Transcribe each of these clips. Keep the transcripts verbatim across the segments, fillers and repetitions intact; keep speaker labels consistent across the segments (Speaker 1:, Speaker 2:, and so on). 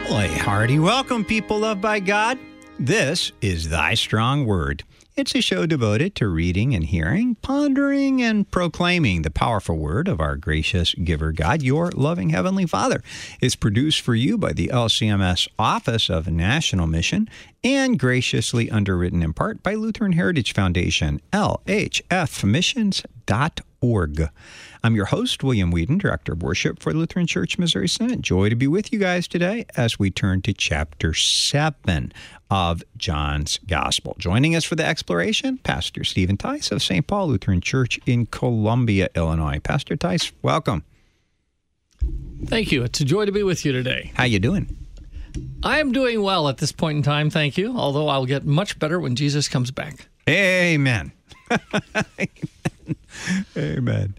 Speaker 1: Well, a hearty welcome, people loved by God. This is Thy Strong Word. It's a show devoted to reading and hearing, pondering and proclaiming the powerful word of our gracious giver God, your loving Heavenly Father. It's produced for you by the L C M S Office of National Mission and graciously underwritten in part by Lutheran Heritage Foundation, L H F missions dot org. I'm your host, William Whedon, Director of Worship for Lutheran Church Missouri Synod. Joy to be with you guys today as we turn to chapter seven of John's Gospel. Joining us for the exploration, Pastor Stephen Tice of Saint Paul Lutheran Church in Columbia, Illinois. Pastor Tice, welcome.
Speaker 2: Thank you. It's a joy to be with you today.
Speaker 1: How you doing?
Speaker 2: I am doing well at this point in time, thank you, although I'll get much better when Jesus comes back.
Speaker 1: Amen. Amen. Amen.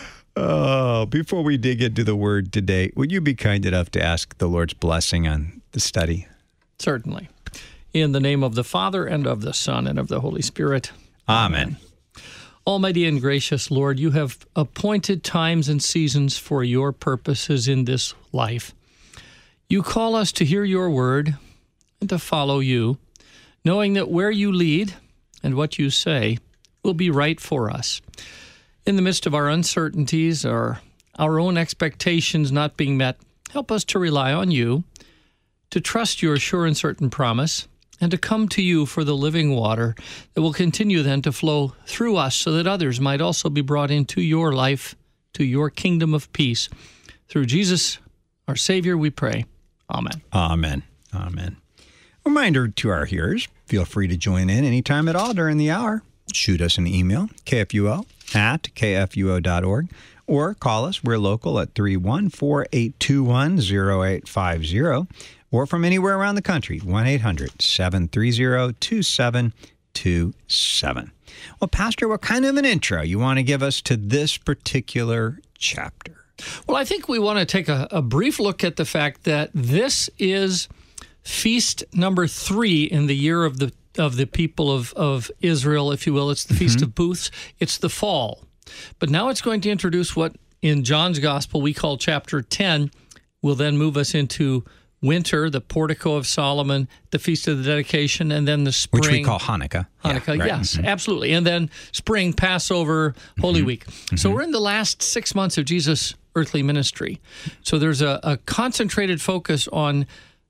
Speaker 1: Oh, before we dig into the word today, would you be kind enough to ask the Lord's blessing on the study?
Speaker 2: Certainly. In the name of the Father, and of the Son, and of the Holy Spirit.
Speaker 1: Amen.
Speaker 2: Amen. Almighty and gracious Lord, you have appointed times and seasons for your purposes in this life. You call us to hear your word and to follow you, knowing that where you lead and what you say will be right for us. In the midst of our uncertainties or our own expectations not being met, help us to rely on you, to trust your sure and certain promise, and to come to you for the living water that will continue then to flow through us so that others might also be brought into your life, to your kingdom of peace. Through Jesus, our Savior, we pray. Amen.
Speaker 1: Amen. Amen. Reminder to our hearers, feel free to join in anytime at all during the hour. Shoot us an email, K F U O at K F U O dot org, or call us. We're local at three one four, eight two one, zero eight five zero, or from anywhere around the country, one eight hundred, seven three zero, two seven two seven. Well, Pastor, what kind of an intro you want to give us to this particular chapter?
Speaker 2: Well, I think we want to take a, a brief look at the fact that this is feast number three in the year of the of the people of, of Israel, if you will. It's the Feast mm-hmm. of Booths. It's the fall. But now it's going to introduce what in John's Gospel we call chapter ten, will then move us into winter, the Portico of Solomon, the Feast of the Dedication, and then the spring.
Speaker 1: Which we call Hanukkah.
Speaker 2: Hanukkah,
Speaker 1: yeah, right.
Speaker 2: yes,
Speaker 1: mm-hmm. absolutely.
Speaker 2: And then spring, Passover, Holy
Speaker 1: mm-hmm.
Speaker 2: Week.
Speaker 1: Mm-hmm.
Speaker 2: So we're in the last six months of Jesus' earthly ministry. So there's a, a concentrated focus on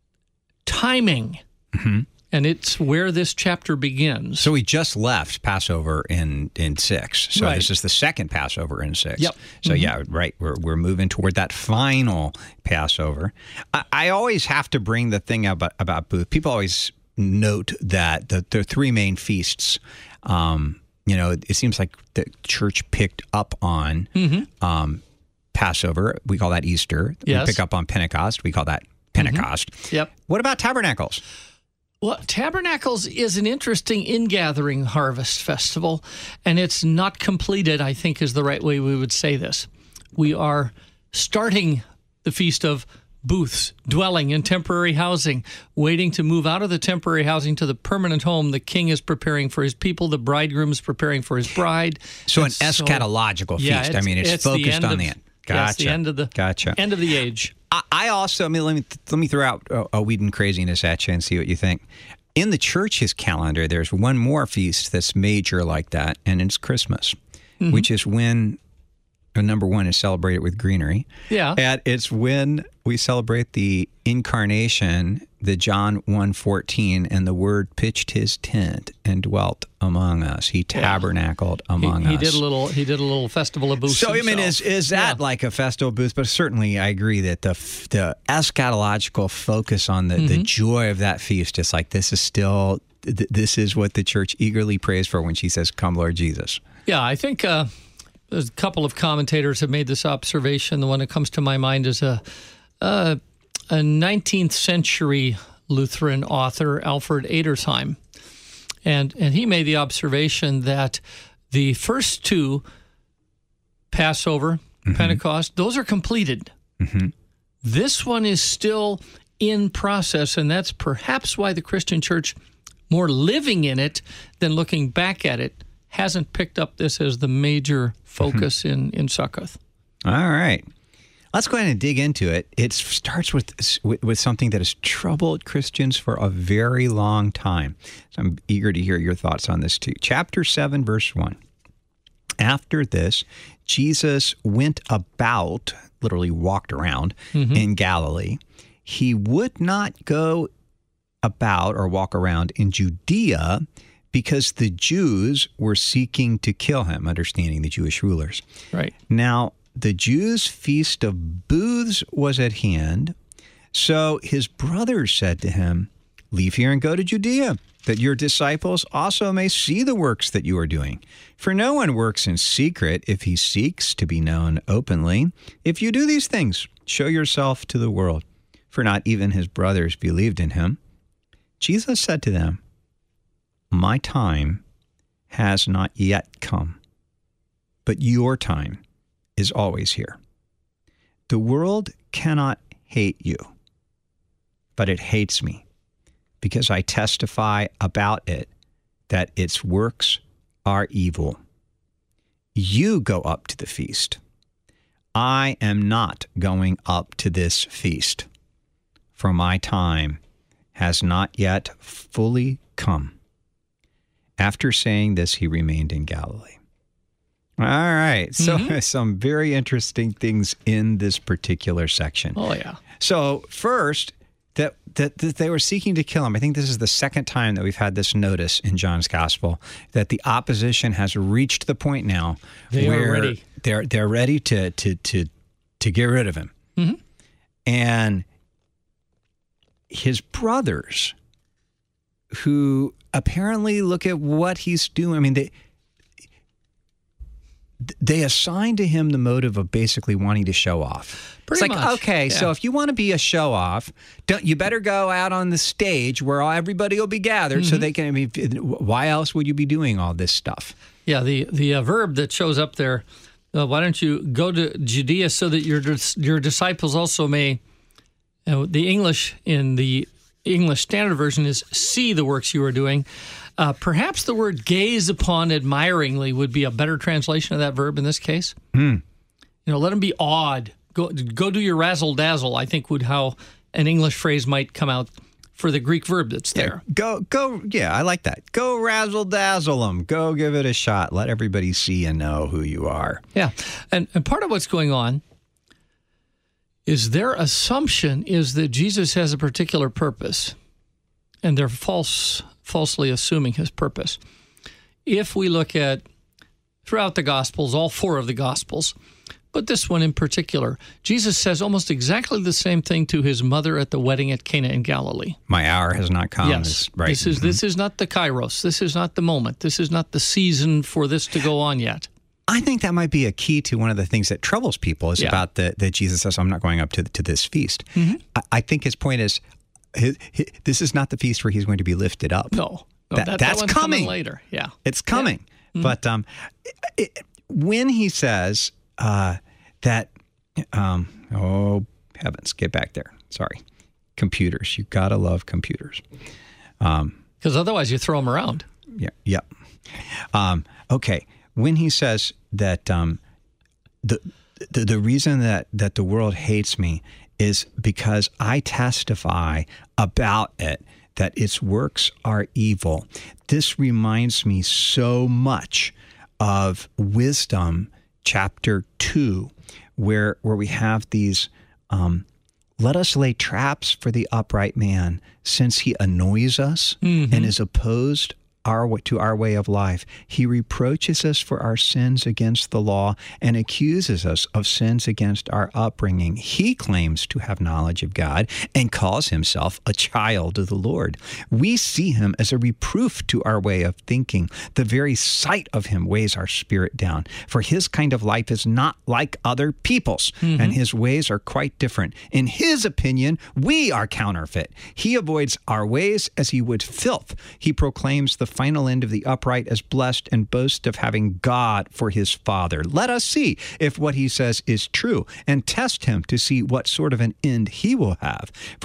Speaker 2: timing. Mm-hmm. And it's where this chapter begins.
Speaker 1: So we just left Passover in, in six. So
Speaker 2: right.
Speaker 1: This is the second Passover in six.
Speaker 2: Yep.
Speaker 1: So
Speaker 2: mm-hmm.
Speaker 1: yeah, right. We're we're moving toward that final Passover. I, I always have to bring the thing about about Booth. People always note that the, the three main feasts. Um, you know, it seems like the church picked up on mm-hmm. um, Passover. We call that Easter.
Speaker 2: Yes.
Speaker 1: We pick up on Pentecost. We call that Pentecost.
Speaker 2: Mm-hmm. Yep.
Speaker 1: What about Tabernacles?
Speaker 2: Well, Tabernacles is an interesting in-gathering harvest festival, and it's not completed, I think is the right way we would say this. We are starting the Feast of Booths, dwelling in temporary housing, waiting to move out of the temporary housing to the permanent home. The king is preparing for his people. The bridegroom is preparing for his bride.
Speaker 1: So
Speaker 2: and
Speaker 1: an eschatological
Speaker 2: so, yeah,
Speaker 1: feast. I mean, it's, it's focused
Speaker 2: the
Speaker 1: on
Speaker 2: of,
Speaker 1: the end.
Speaker 2: Gotcha.
Speaker 1: Gotcha.
Speaker 2: Yes, the end of the
Speaker 1: gotcha.
Speaker 2: end of the age.
Speaker 1: I also, I mean, let me let me throw out a, a Whedon craziness at you and see what you think. In the church's calendar, there's one more feast that's major like that, and it's Christmas, mm-hmm. which is when, uh, number one, is celebrated with greenery.
Speaker 2: Yeah.
Speaker 1: And it's when we celebrate the incarnation, the John one fourteen, and the Word pitched his tent and dwelt among us. He tabernacled yeah. among
Speaker 2: he, he
Speaker 1: us.
Speaker 2: Did a little, he did a little festival of booths
Speaker 1: So,
Speaker 2: himself.
Speaker 1: I mean, is is that yeah. like a festival booth? But certainly I agree that the the eschatological focus on the, mm-hmm. the joy of that feast is like, this is still, th- this is what the church eagerly prays for when she says, come, Lord Jesus.
Speaker 2: Yeah, I think uh, there's a couple of commentators have made this observation. The one that comes to my mind is a, a, a nineteenth century Lutheran author, Alfred Edersheim. And and he made the observation that the first two, Passover, mm-hmm. Pentecost, those are completed. Mm-hmm. This one is still in process, and that's perhaps why the Christian church, more living in it than looking back at it, hasn't picked up this as the major focus mm-hmm. in, in Succoth.
Speaker 1: All right. Let's go ahead and dig into it. It starts with, with with something that has troubled Christians for a very long time. So I'm eager to hear your thoughts on this too. Chapter seven, verse one. After this, Jesus went about, literally walked around, mm-hmm. in Galilee. He would not go about or walk around in Judea because the Jews were seeking to kill him, understanding the Jewish rulers.
Speaker 2: Right.
Speaker 1: Now, the Jews' feast of booths was at hand, so his brothers said to him, "Leave here and go to Judea, that your disciples also may see the works that you are doing. For no one works in secret if he seeks to be known openly. If you do these things, show yourself to the world." For not even his brothers believed in him. Jesus said to them, "My time has not yet come, but your time is always here. The world cannot hate you, but it hates me because I testify about it that its works are evil. You go up to the feast. I am not going up to this feast, for my time has not yet fully come." After saying this, he remained in Galilee. All right. So mm-hmm. some very interesting things in this particular section.
Speaker 2: Oh, yeah.
Speaker 1: So first, that, that, that they were seeking to kill him. I think this is the second time that we've had this notice in John's gospel, that the opposition has reached the point now
Speaker 2: they
Speaker 1: where
Speaker 2: are ready.
Speaker 1: They're, they're ready to, to, to, to get rid of him.
Speaker 2: Mm-hmm.
Speaker 1: And his brothers, who apparently look at what he's doing, I mean, they... They assign to him the motive of basically wanting to show off.
Speaker 2: Pretty
Speaker 1: it's like,
Speaker 2: much.
Speaker 1: okay,
Speaker 2: yeah.
Speaker 1: so if you want to be a show off, don't you better go out on the stage where everybody will be gathered mm-hmm. so they can, I mean, why else would you be doing all this stuff?
Speaker 2: Yeah, the, the uh, verb that shows up there, uh, why don't you go to Judea so that your your disciples also may, uh, the English in the English Standard Version is see the works you are doing. Uh, perhaps the word gaze upon admiringly would be a better translation of that verb in this case.
Speaker 1: Mm.
Speaker 2: You know, let them be awed. Go go do your razzle-dazzle, I think would how an English phrase might come out for the Greek verb that's there.
Speaker 1: Yeah, go, go, yeah, I like that. Go razzle-dazzle them. Go give it a shot. Let everybody see and know who you are.
Speaker 2: Yeah, and, and part of what's going on is their assumption is that Jesus has a particular purpose, and they're false, falsely assuming his purpose. If we look at throughout the Gospels, all four of the Gospels, but this one in particular, Jesus says almost exactly the same thing to his mother at the wedding at Cana in Galilee.
Speaker 1: My hour has not come.
Speaker 2: Yes,
Speaker 1: This, right.
Speaker 2: this is
Speaker 1: mm-hmm.
Speaker 2: this is not the kairos. This is not the moment. This is not the season for this to go on yet.
Speaker 1: I think that might be a key to one of the things that troubles people is
Speaker 2: Yeah.
Speaker 1: about the, that Jesus says, I'm not going up to, to this feast.
Speaker 2: Mm-hmm.
Speaker 1: I, I think his point is, his, his, this is not the feast where he's going to be lifted up.
Speaker 2: No, no
Speaker 1: That-
Speaker 2: that,
Speaker 1: that's
Speaker 2: that one's
Speaker 1: coming.
Speaker 2: later. Yeah,
Speaker 1: It's coming.
Speaker 2: Yeah. Mm-hmm.
Speaker 1: But um, it, it, when he says uh, that, um, oh, heavens, get back there. Sorry. Computers. You got to love computers. Um,
Speaker 2: because otherwise you throw them around.
Speaker 1: Yeah. Yep. Um, okay. When he says that um, the, the the reason that, that the world hates me is because I testify about it, that its works are evil. This reminds me so much of Wisdom chapter two, where where we have these, um, let us lay traps for the upright man, since he annoys us
Speaker 2: Mm-hmm.
Speaker 1: and is opposed our to our way of life. He reproaches us for our sins against the law and accuses us of sins against our upbringing. He claims to have knowledge of God and calls himself a child of the Lord. We see him as a reproof to our way of thinking. The very sight of him weighs our spirit down, for his kind of life is not like other people's,
Speaker 2: Mm-hmm.
Speaker 1: and his ways are quite different. In his opinion, we are counterfeit. He avoids our ways as he would filth. He proclaims the final end of the upright as blessed and boasts of having God for his father. Let us see if what he says is true and test him to see what sort of an end he will have. For the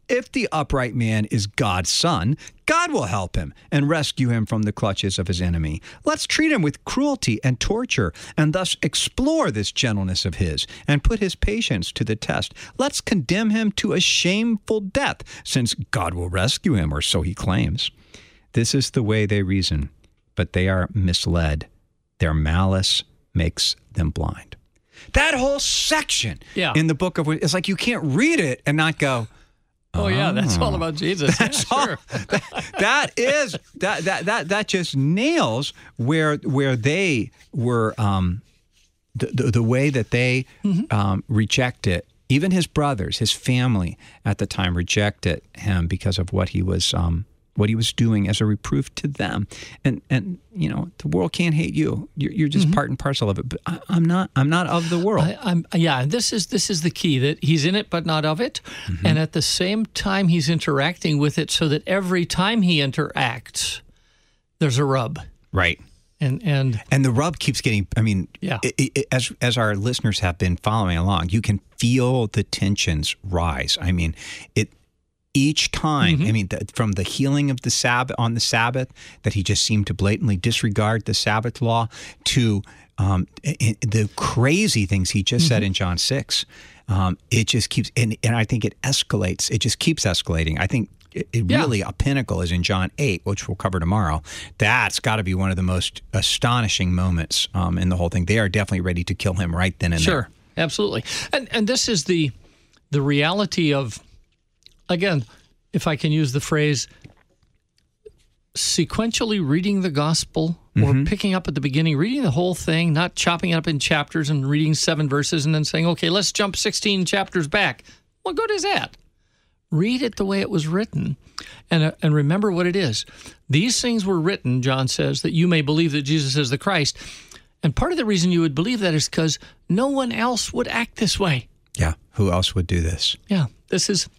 Speaker 1: If the upright man is God's son, God will help him and rescue him from the clutches of his enemy. Let's treat him with cruelty and torture and thus explore this gentleness of his and put his patience to the test. Let's condemn him to a shameful death, since God will rescue him, or so he claims. This is the way they reason, but they are misled. Their malice makes them blind. That whole section
Speaker 2: yeah.
Speaker 1: in the book of, it's like you can't read it and not go,
Speaker 2: Oh, yeah, that's all about Jesus.
Speaker 1: That's
Speaker 2: yeah,
Speaker 1: all,
Speaker 2: sure.
Speaker 1: that, that is that that that that just nails where where they were um, the, the the way that they mm-hmm. um, reject it. Even his brothers, his family at the time rejected him because of what he was um, what he was doing as a reproof to them. And and you know, the world can't hate you. You're, you're just mm-hmm. part and parcel of it. But I, I'm not. I'm not of the world.
Speaker 2: I, I'm yeah. This is this is the key, that he's in it but not of it, mm-hmm. and at the same time he's interacting with it, so that every time he interacts, there's a rub.
Speaker 1: Right.
Speaker 2: And and
Speaker 1: and the rub keeps getting. I mean,
Speaker 2: yeah.
Speaker 1: It, it, as as our listeners have been following along, you can feel the tensions rise. I mean, it. Each time, mm-hmm. I mean, the, from the healing of the Sabbath on the Sabbath, that he just seemed to blatantly disregard the Sabbath law, to um, in, the crazy things he just mm-hmm. said in John six, um, it just keeps, and, and I think it escalates. It just keeps escalating. I think it, it yeah. really a pinnacle is in John eight, which we'll cover tomorrow. That's got to be one of the most astonishing moments um, in the whole thing. They are definitely ready to kill him right then and
Speaker 2: sure.
Speaker 1: there.
Speaker 2: Sure, absolutely. And and this is the the reality of, again, if I can use the phrase, sequentially reading the gospel, or mm-hmm. picking up at the beginning, reading the whole thing, not chopping it up in chapters and reading seven verses and then saying, okay, let's jump sixteen chapters back. What good is that? Read it the way it was written, and uh, and remember what it is. These things were written, John says, that you may believe that Jesus is the Christ. And part of the reason you would believe that is because no one else would act this way.
Speaker 1: Yeah, who else would do this?
Speaker 2: Yeah, this is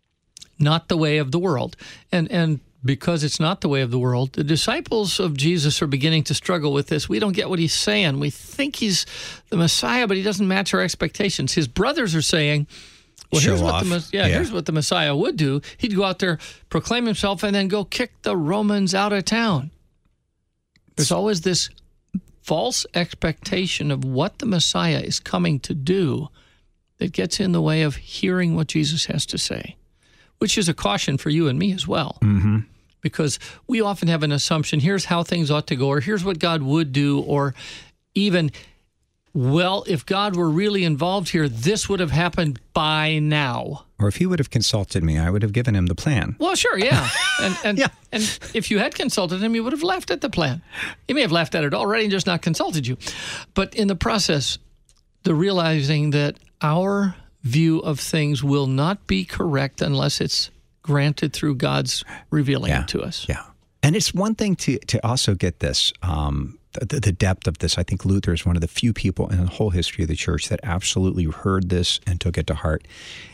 Speaker 2: not the way of the world. And and because it's not the way of the world, the disciples of Jesus are beginning to struggle with this. We don't get what he's saying. We think he's the Messiah, but he doesn't match our expectations. His brothers are saying, well,
Speaker 1: Show
Speaker 2: here's
Speaker 1: off.
Speaker 2: what the yeah,
Speaker 1: yeah,
Speaker 2: here's what the Messiah would do. He'd go out there, proclaim himself, and then go kick the Romans out of town. There's always this false expectation of what the Messiah is coming to do that gets in the way of hearing what Jesus has to say, which is a caution for you and me as well.
Speaker 1: Mm-hmm.
Speaker 2: Because we often have an assumption, here's how things ought to go, or here's what God would do, or even, well, if God were really involved here, this would have happened by now.
Speaker 1: Or if he would have consulted me, I would have given him the plan.
Speaker 2: Well, sure, yeah. And and,
Speaker 1: yeah.
Speaker 2: and if you had consulted him, he would have laughed at the plan. He may have laughed at it already and just not consulted you. But in the process, the realizing that our view of things will not be correct unless it's granted through God's revealing
Speaker 1: yeah,
Speaker 2: it to us.
Speaker 1: Yeah. And it's one thing to to also get this, um, the, the depth of this. I think Luther is one of the few people in the whole history of the church that absolutely heard this and took it to heart.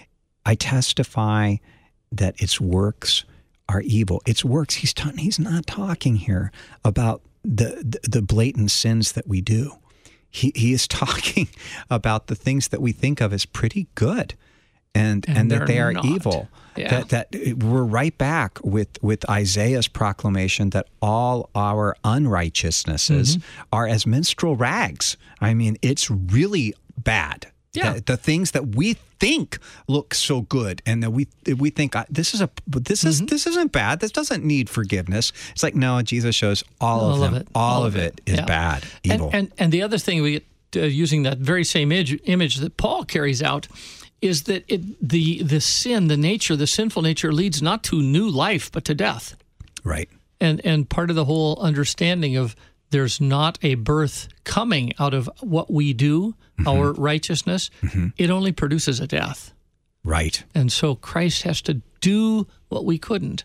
Speaker 1: I testify that its works are evil. Its works, he's, ta- he's not talking here about the, the, the blatant sins that we do. He he is talking about the things that we think of as pretty good, and and, and that they are
Speaker 2: not.
Speaker 1: evil.
Speaker 2: Yeah.
Speaker 1: That that we're right back with, with Isaiah's proclamation that all our unrighteousnesses mm-hmm. are as menstrual rags. I mean, it's really bad.
Speaker 2: Yeah.
Speaker 1: The, the things that we think look so good, and that we we think uh, this is a this is mm-hmm. this isn't bad. This doesn't need forgiveness. It's like, no, Jesus shows all,
Speaker 2: all
Speaker 1: of them.
Speaker 2: Of it.
Speaker 1: All,
Speaker 2: all
Speaker 1: of it, it is
Speaker 2: yeah.
Speaker 1: bad, evil.
Speaker 2: And, and and the other thing we get uh, using that very same image, image that Paul carries out is that it the the sin, the nature, the sinful nature leads not to new life but to death.
Speaker 1: Right.
Speaker 2: And and part of the whole understanding of there's not a birth coming out of what we do, mm-hmm. our righteousness. Mm-hmm. It only produces a death.
Speaker 1: Right.
Speaker 2: And so Christ has to do what we couldn't.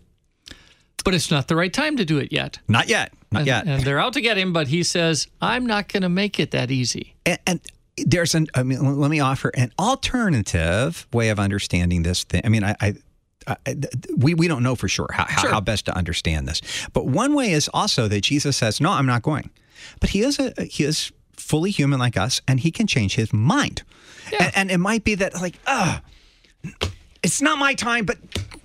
Speaker 2: But it's not the right time to do it yet.
Speaker 1: Not yet. Not
Speaker 2: and,
Speaker 1: yet.
Speaker 2: And they're out to get him, but he says, I'm not going to make it that easy.
Speaker 1: And, and there's an, I mean, let me offer an alternative way of understanding this thing. I mean, I, I Uh, we we don't know for sure how,
Speaker 2: sure
Speaker 1: how best to understand this. But one way is also that Jesus says, no, I'm not going. But he is a he is fully human like us, and he can change his mind.
Speaker 2: Yeah.
Speaker 1: And, and it might be that, like, uh, it's not my time, but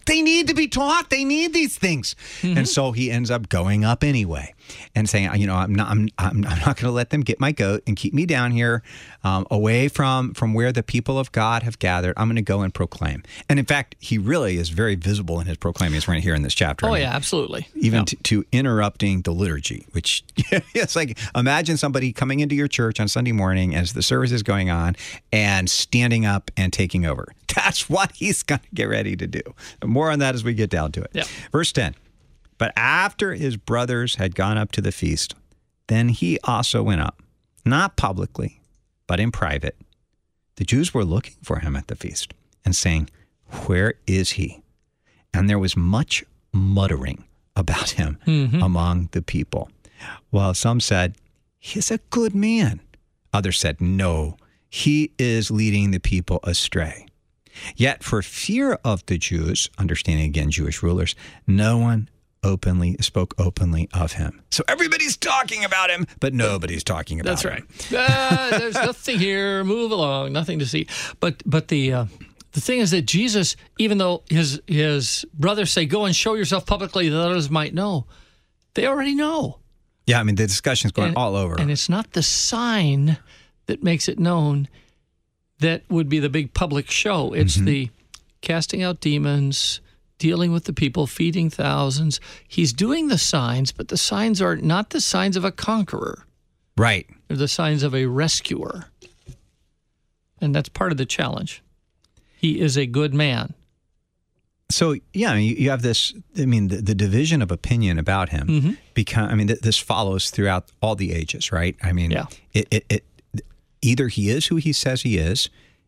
Speaker 1: they need to be taught. They need these things. Mm-hmm. And so he ends up going up anyway and saying, you know, I'm not, I'm, I'm, I'm not going to let them get my goat and keep me down here um, away from, from where the people of God have gathered. I'm going to go and proclaim. And in fact, he really is very visible in his proclaiming, as we're going to hear in this chapter.
Speaker 2: Oh,
Speaker 1: I mean,
Speaker 2: yeah, absolutely.
Speaker 1: Even
Speaker 2: yeah.
Speaker 1: to, to interrupting the liturgy, which it's like, imagine somebody coming into your church on Sunday morning as the service is going on and standing up and taking over. That's what he's going to get ready to do. More on that as we get down to it.
Speaker 2: Yeah.
Speaker 1: Verse ten. But after his brothers had gone up to the feast, then he also went up, not publicly, but in private. The Jews were looking for him at the feast and saying, "Where is he?" And there was much muttering about him mm-hmm. among the people. While some said, "He's a good man." Others said, "No, he is leading the people astray." Yet for fear of the Jews, understanding again Jewish rulers, no one openly spoke openly of him. So everybody's talking about him, but nobody's talking about
Speaker 2: That's
Speaker 1: him.
Speaker 2: That's right. uh, there's nothing here. Move along. Nothing to see. But but the uh, the thing is that Jesus, even though his his brothers say, "Go and show yourself publicly that others might know," they already know.
Speaker 1: Yeah, I mean, the discussion's going
Speaker 2: and,
Speaker 1: all over.
Speaker 2: And it's not the sign that makes it known that would be the big public show. It's mm-hmm. the casting out demons, dealing with the people, feeding thousands. He's doing the signs, but the signs are not the signs of a conqueror.
Speaker 1: Right.
Speaker 2: They're the signs of a rescuer. And that's part of the challenge. He is a good man.
Speaker 1: So, yeah, you, you have this, I mean, the, the division of opinion about him, mm-hmm. become, I mean, th- this follows throughout all the ages, right? I mean,
Speaker 2: yeah.
Speaker 1: it, it, it either he is who he says he is,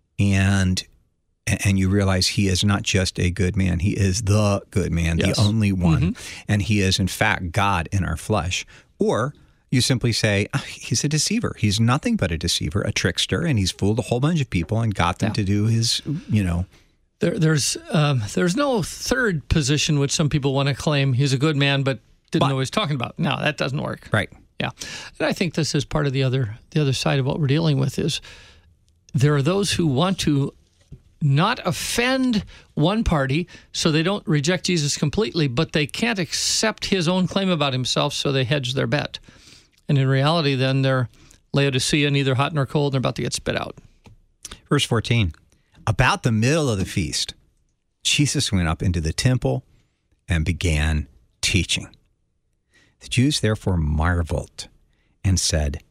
Speaker 1: and and you realize he is not just a good man. He is the good man, yes. the only one. Mm-hmm. And he is, in fact, God in our flesh. Or you simply say, oh, he's a deceiver. He's nothing but a deceiver, a trickster, and he's fooled a whole bunch of people and got them yeah. to do his, you know.
Speaker 2: There, there's um, there's no third position which some people want to claim he's a good man but didn't but, know what he's talking about. No, that doesn't work.
Speaker 1: Right.
Speaker 2: Yeah. And I think this is part of the other the other side of what we're dealing with is there are those who want to not offend one party so they don't reject Jesus completely, but they can't accept his own claim about himself, so they hedge their bet. And in reality, then they're Laodicea, neither hot nor cold, and they're about to get spit out.
Speaker 1: Verse fourteen, about the middle of the feast, Jesus went up into the temple and began teaching. The Jews therefore marveled and said,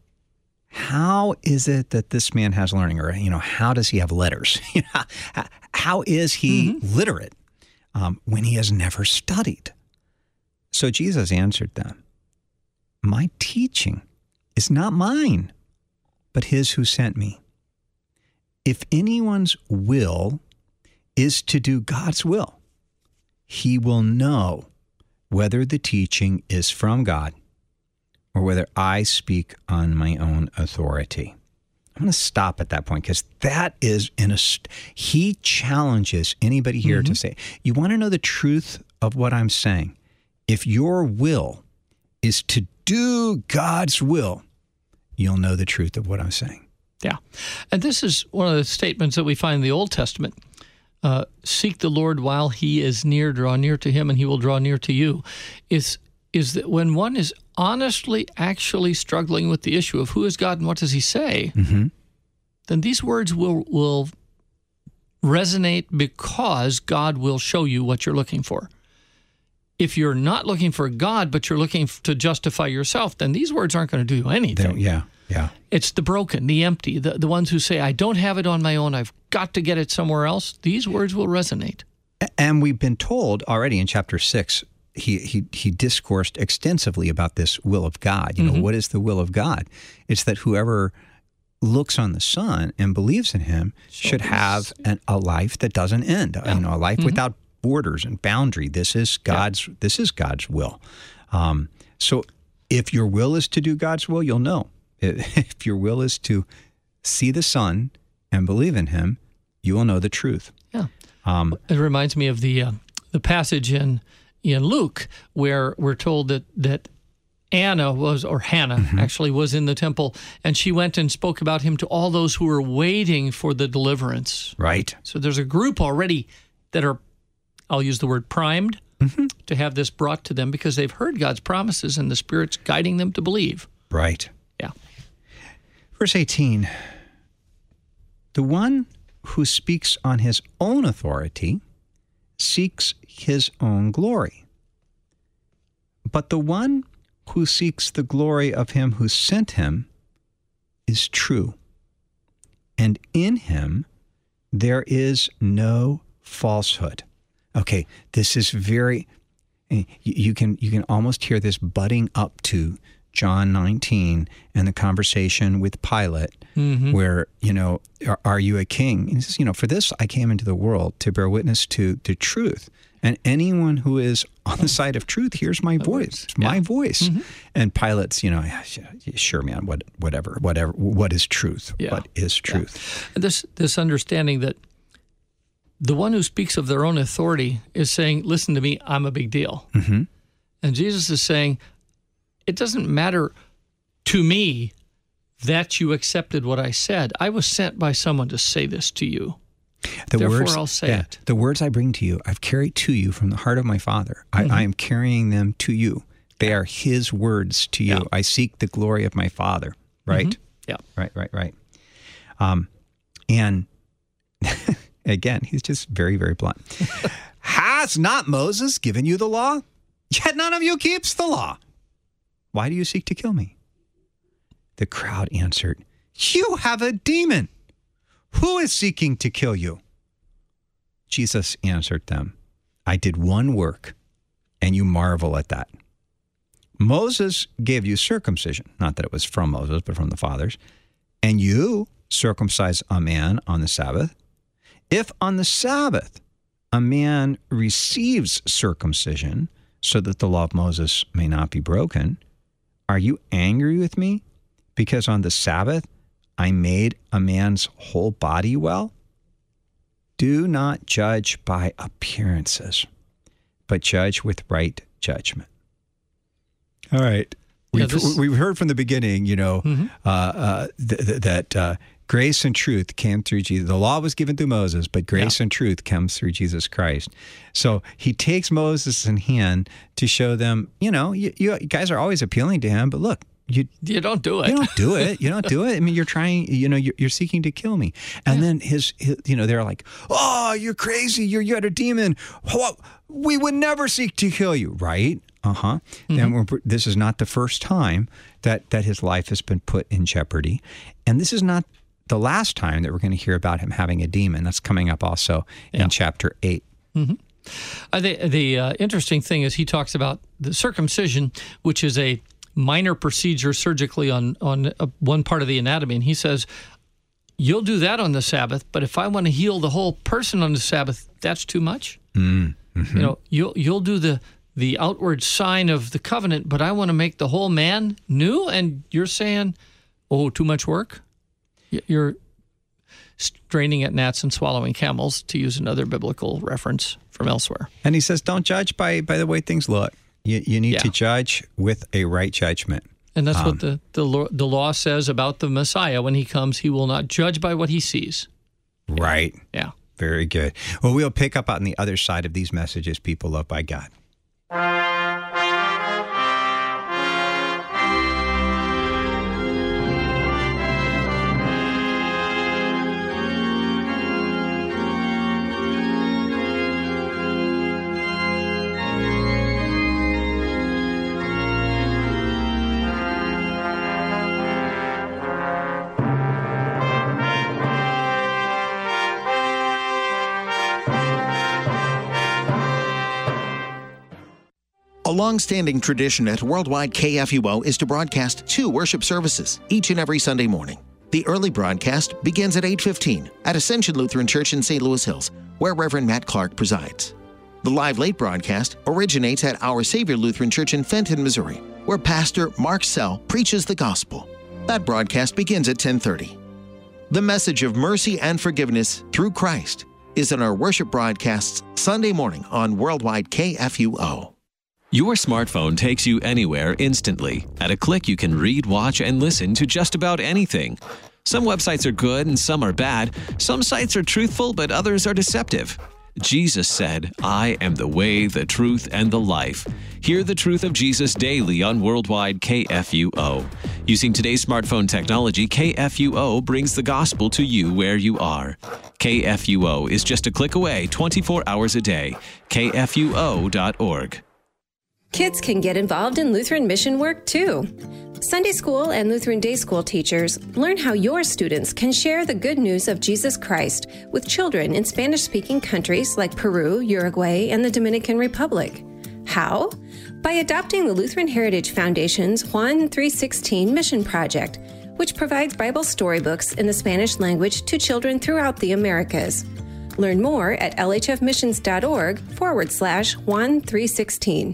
Speaker 1: "How is it that this man has learning?" Or, you know, how does he have letters? How is he mm-hmm. literate um, when he has never studied? So Jesus answered them, "My teaching is not mine, but his who sent me. If anyone's will is to do God's will, he will know whether the teaching is from God or whether I speak on my own authority." I'm going to stop at that point because that is in a, he challenges anybody here mm-hmm. to say, you want to know the truth of what I'm saying? If your will is to do God's will, you'll know the truth of what I'm saying.
Speaker 2: Yeah. And this is one of the statements that we find in the Old Testament. Uh, seek the Lord while he is near, draw near to him, and he will draw near to you. Is is that when one is honestly actually struggling with the issue of who is God and what does he say, mm-hmm. then these words will will resonate because God will show you what you're looking for. If you're not looking for God, but you're looking to justify yourself, then these words aren't going to do you anything.
Speaker 1: They, yeah, yeah.
Speaker 2: It's the broken, the empty, the, the ones who say, I don't have it on my own, I've got to get it somewhere else. These words will resonate.
Speaker 1: And we've been told already in chapter six, he he he discoursed extensively about this will of God. You know, mm-hmm. what is the will of God? It's that whoever looks on the Son and believes in him so should have an, a life that doesn't end. Yeah. You know, a life mm-hmm. without borders and boundary. This is God's. Yeah. This is God's will. Um, so, if your will is to do God's will, you'll know. If your will is to see the Son and believe in him, you will know the truth.
Speaker 2: Yeah. Um, it reminds me of the uh, the passage in in Luke where we're told that that Anna was, or Hannah mm-hmm. actually, was in the temple, and she went and spoke about him to all those who were waiting for the deliverance.
Speaker 1: Right.
Speaker 2: So there's a group already that are I'll use the word primed, mm-hmm. to have this brought to them because they've heard God's promises and the Spirit's guiding them to believe.
Speaker 1: Right.
Speaker 2: Yeah.
Speaker 1: Verse eighteen, the one who speaks on his own authority seeks his own glory. But the one who seeks the glory of him who sent him is true, and in him there is no falsehood. Okay, this is very, you can you can almost hear this butting up to John nineteen and the conversation with Pilate, mm-hmm. where, you know, are, are you a king? And he says, you know, for this I came into the world to bear witness to the truth. And anyone who is on the side of truth hears my voice. It's my yeah. voice. Mm-hmm. And Pilate's, you know, sure, man, what, whatever, whatever, what is truth? Yeah. What is truth?
Speaker 2: Yeah. This this understanding that the one who speaks of their own authority is saying, listen to me, I'm a big deal. Mm-hmm. And Jesus is saying, it doesn't matter to me that you accepted what I said. I was sent by someone to say this to you.
Speaker 1: The
Speaker 2: Therefore,
Speaker 1: words,
Speaker 2: I'll say
Speaker 1: yeah,
Speaker 2: it.
Speaker 1: The words I bring to you, I've carried to you from the heart of my Father. Mm-hmm. I, I am carrying them to you. They yeah. are His words to you. Yeah. I seek the glory of my Father. Right?
Speaker 2: Mm-hmm. Yeah.
Speaker 1: Right, right, right. Um, and again, he's just very, very blunt. Has not Moses given you the law? Yet none of you keeps the law. Why do you seek to kill me? The crowd answered, you have a demon. Who is seeking to kill you? Jesus answered them, I did one work, and you marvel at that. Moses gave you circumcision, not that it was from Moses, but from the fathers, and you circumcise a man on the Sabbath. If on the Sabbath a man receives circumcision so that the law of Moses may not be broken, are you angry with me because on the Sabbath I made a man's whole body well? Do not judge by appearances, but judge with right judgment. All right.
Speaker 2: Yeah,
Speaker 1: we've,
Speaker 2: this...
Speaker 1: we've heard from the beginning, you know, mm-hmm. uh, uh, th- th- that uh, grace and truth came through Jesus. The law was given through Moses, but grace yeah. and truth comes through Jesus Christ. So he takes Moses in hand to show them, you know, you, you guys are always appealing to him, but look, You,
Speaker 2: you don't do it.
Speaker 1: You don't do it. You don't do it. I mean, you're trying, you know, you're, you're seeking to kill me. And yeah. then his, his, you know, they're like, oh, you're crazy. You're, you had a demon. We would never seek to kill you. Right? Uh-huh. Mm-hmm. And we're, this is not the first time that, that his life has been put in jeopardy. And this is not the last time that we're going to hear about him having a demon. That's coming up also yeah. in chapter eight.
Speaker 2: Mm-hmm. Uh, the the uh, interesting thing is he talks about the circumcision, which is a minor procedure surgically on, on a, one part of the anatomy. And he says, you'll do that on the Sabbath, but if I want to heal the whole person on the Sabbath, that's too much. Mm-hmm. You know, you'll you'll do the, the outward sign of the covenant, but I want to make the whole man new? And you're saying, oh, too much work? You're straining at gnats and swallowing camels, to use another biblical reference from elsewhere.
Speaker 1: And he says, don't judge by, by the way things look. You, you need yeah. to judge with a right judgment.
Speaker 2: And that's um, what the, the, law, the law says about the Messiah. When he comes, he will not judge by what he sees.
Speaker 1: Right.
Speaker 2: Yeah.
Speaker 1: Very good. Well, we'll pick up on the other side of these messages, people loved by God.
Speaker 3: A long-standing tradition at Worldwide K F U O is to broadcast two worship services each and every Sunday morning. The early broadcast begins at eight fifteen at Ascension Lutheran Church in Saint Louis Hills, where Reverend Matt Clark presides. The live late broadcast originates at Our Savior Lutheran Church in Fenton, Missouri, where Pastor Mark Sell preaches the gospel. That broadcast begins at ten thirty. The message of mercy and forgiveness through Christ is in our worship broadcasts Sunday morning on Worldwide K F U O.
Speaker 4: Your smartphone takes you anywhere instantly. At a click, you can read, watch, and listen to just about anything. Some websites are good and some are bad. Some sites are truthful, but others are deceptive. Jesus said, I am the way, the truth, and the life. Hear the truth of Jesus daily on Worldwide K F U O. Using today's smartphone technology, K F U O brings the gospel to you where you are. K F U O is just a click away twenty-four hours a day. K F U O dot org.
Speaker 5: Kids can get involved in Lutheran mission work, too. Sunday school and Lutheran day school teachers learn how your students can share the good news of Jesus Christ with children in Spanish-speaking countries like Peru, Uruguay, and the Dominican Republic. How? By adopting the Lutheran Heritage Foundation's Juan three sixteen Mission Project, which provides Bible storybooks in the Spanish language to children throughout the Americas. Learn more at lhfmissions.org forward slash Juan three sixteen.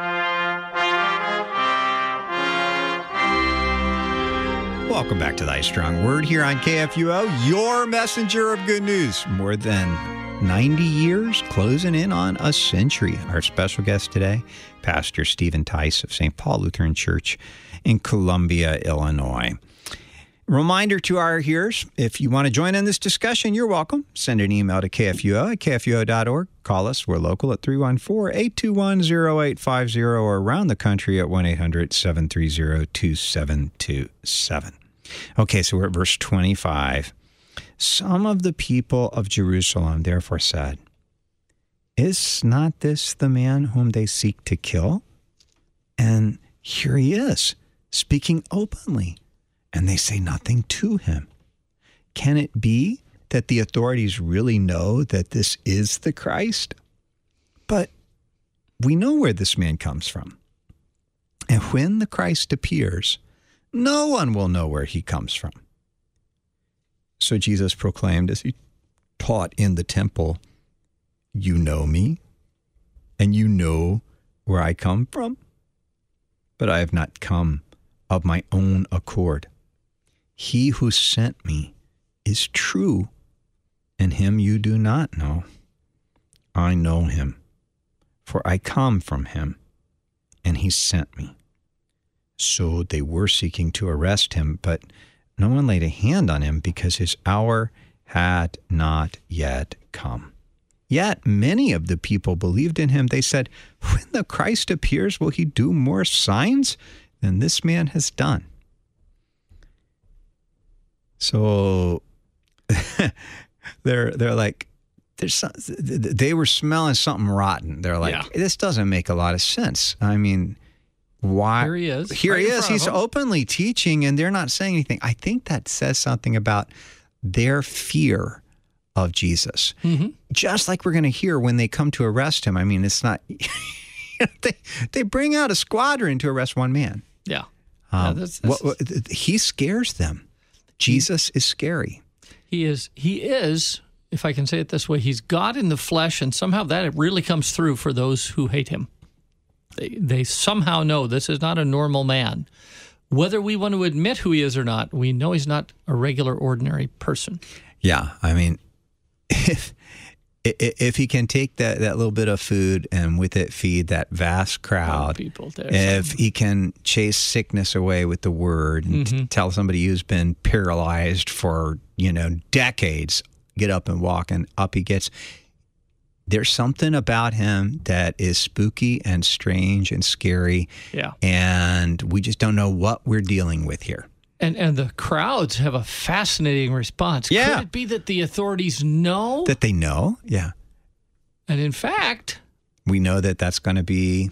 Speaker 1: Welcome back to Thy Strong Word here on K F U O, your messenger of good news. More than ninety years, closing in on a century. Our special guest today, Pastor Stephen Tice of Saint Paul Lutheran Church in Columbia, Illinois. Reminder to our hearers, if you want to join in this discussion, you're welcome. Send an email to K F U O at K F U O dot org. Call us. We're local at three one four, eight two one, zero eight five zero or around the country at one eight hundred, seven three zero, two seven two seven. Okay, so we're at verse twenty-five. Some of the people of Jerusalem therefore said, is not this the man whom they seek to kill? And here he is, speaking openly, and they say nothing to him. Can it be that the authorities really know that this is the Christ? But we know where this man comes from. And when the Christ appears, no one will know where he comes from. So Jesus proclaimed as he taught in the temple, you know me, and you know where I come from, but I have not come of my own accord. He who sent me is true, and him you do not know. I know him, for I come from him, and he sent me. So they were seeking to arrest him, but no one laid a hand on him because his hour had not yet come. Yet many of the people believed in him. They said, when the Christ appears, will he do more signs than this man has done? So they're they're like, there's some, they were smelling something rotten. They're like, yeah. This doesn't make a lot of sense. I mean, why?
Speaker 2: Here he is.
Speaker 1: Here
Speaker 2: right
Speaker 1: he is. He's openly teaching, and they're not saying anything. I think that says something about their fear of Jesus. Mm-hmm. Just like we're going to hear when they come to arrest him. I mean, it's not, they, they bring out a squadron to arrest one man.
Speaker 2: Yeah.
Speaker 1: Um,
Speaker 2: yeah that's, that's,
Speaker 1: what, what, he scares them. Jesus is scary.
Speaker 2: He is, he is, if I can say it this way, he's God in the flesh, and somehow that really comes through for those who hate him. They, they somehow know this is not a normal man. Whether we want to admit who he is or not, we know he's not a regular, ordinary person.
Speaker 1: Yeah, I mean, if if he can take that, that little bit of food and with it feed that vast crowd,
Speaker 2: oh, people,
Speaker 1: if he can chase sickness away with the word and mm-hmm. t- tell somebody who's been paralyzed for, you know, decades, get up and walk, and up he gets. There's something about him that is spooky and strange and scary.
Speaker 2: Yeah.
Speaker 1: And we just don't know what we're dealing with here.
Speaker 2: And and the crowds have a fascinating response.
Speaker 1: Yeah.
Speaker 2: Could it be that the authorities know?
Speaker 1: That they know, yeah.
Speaker 2: And in fact,
Speaker 1: we know that that's going to be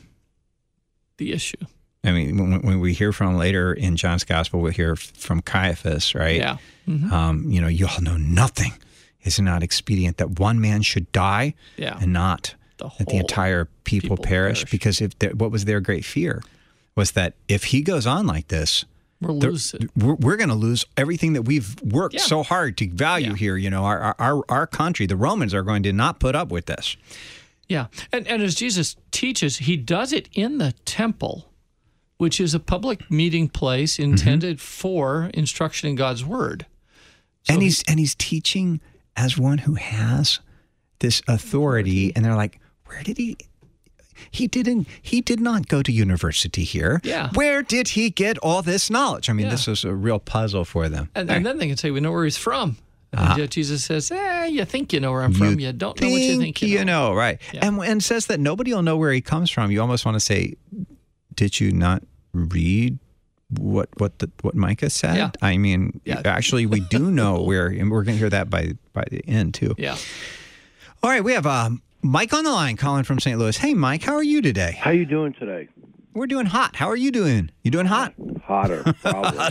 Speaker 2: the issue.
Speaker 1: I mean, when, when we hear from later in John's Gospel, we'll hear from Caiaphas, right?
Speaker 2: Yeah. Mm-hmm.
Speaker 1: Um, you know, you all know nothing. Is it not expedient that one man should die
Speaker 2: yeah.
Speaker 1: and not
Speaker 2: the
Speaker 1: that the entire people,
Speaker 2: people
Speaker 1: perish?
Speaker 2: perish.
Speaker 1: Because if there, what was their great fear was that if he goes on like this,
Speaker 2: we'll lose it.
Speaker 1: We're, we're going to lose everything that we've worked
Speaker 2: yeah.
Speaker 1: so hard to value
Speaker 2: yeah.
Speaker 1: here. You know, our, our our country, the Romans, are going to not put up with this.
Speaker 2: Yeah, and and as Jesus teaches, he does it in the temple, which is a public meeting place intended mm-hmm. for instruction in God's word. So
Speaker 1: and he's and he's teaching as one who has this authority, and they're like, where did he, he didn't, he did not go to university here.
Speaker 2: Yeah.
Speaker 1: Where did he get all this knowledge? I mean, yeah. this was a real puzzle for them.
Speaker 2: And, and then they can say, we know where he's from. And uh, Jesus says, eh, you think you know where I'm from. You don't know what you think you know.
Speaker 1: You know, right.
Speaker 2: Yeah.
Speaker 1: And, and says that nobody will know where he comes from. You almost want to say, did you not read what what the, what Micah said?
Speaker 2: Yeah.
Speaker 1: I mean,
Speaker 2: yeah.
Speaker 1: actually, we do know where, and we're going to hear that by, by the end, too.
Speaker 2: Yeah.
Speaker 1: All right, we have um, Mike on the line calling from Saint Louis. Hey, Mike, how are you today?
Speaker 6: How you doing today?
Speaker 1: We're doing hot. How are you doing? You doing hot?
Speaker 6: Hotter, probably.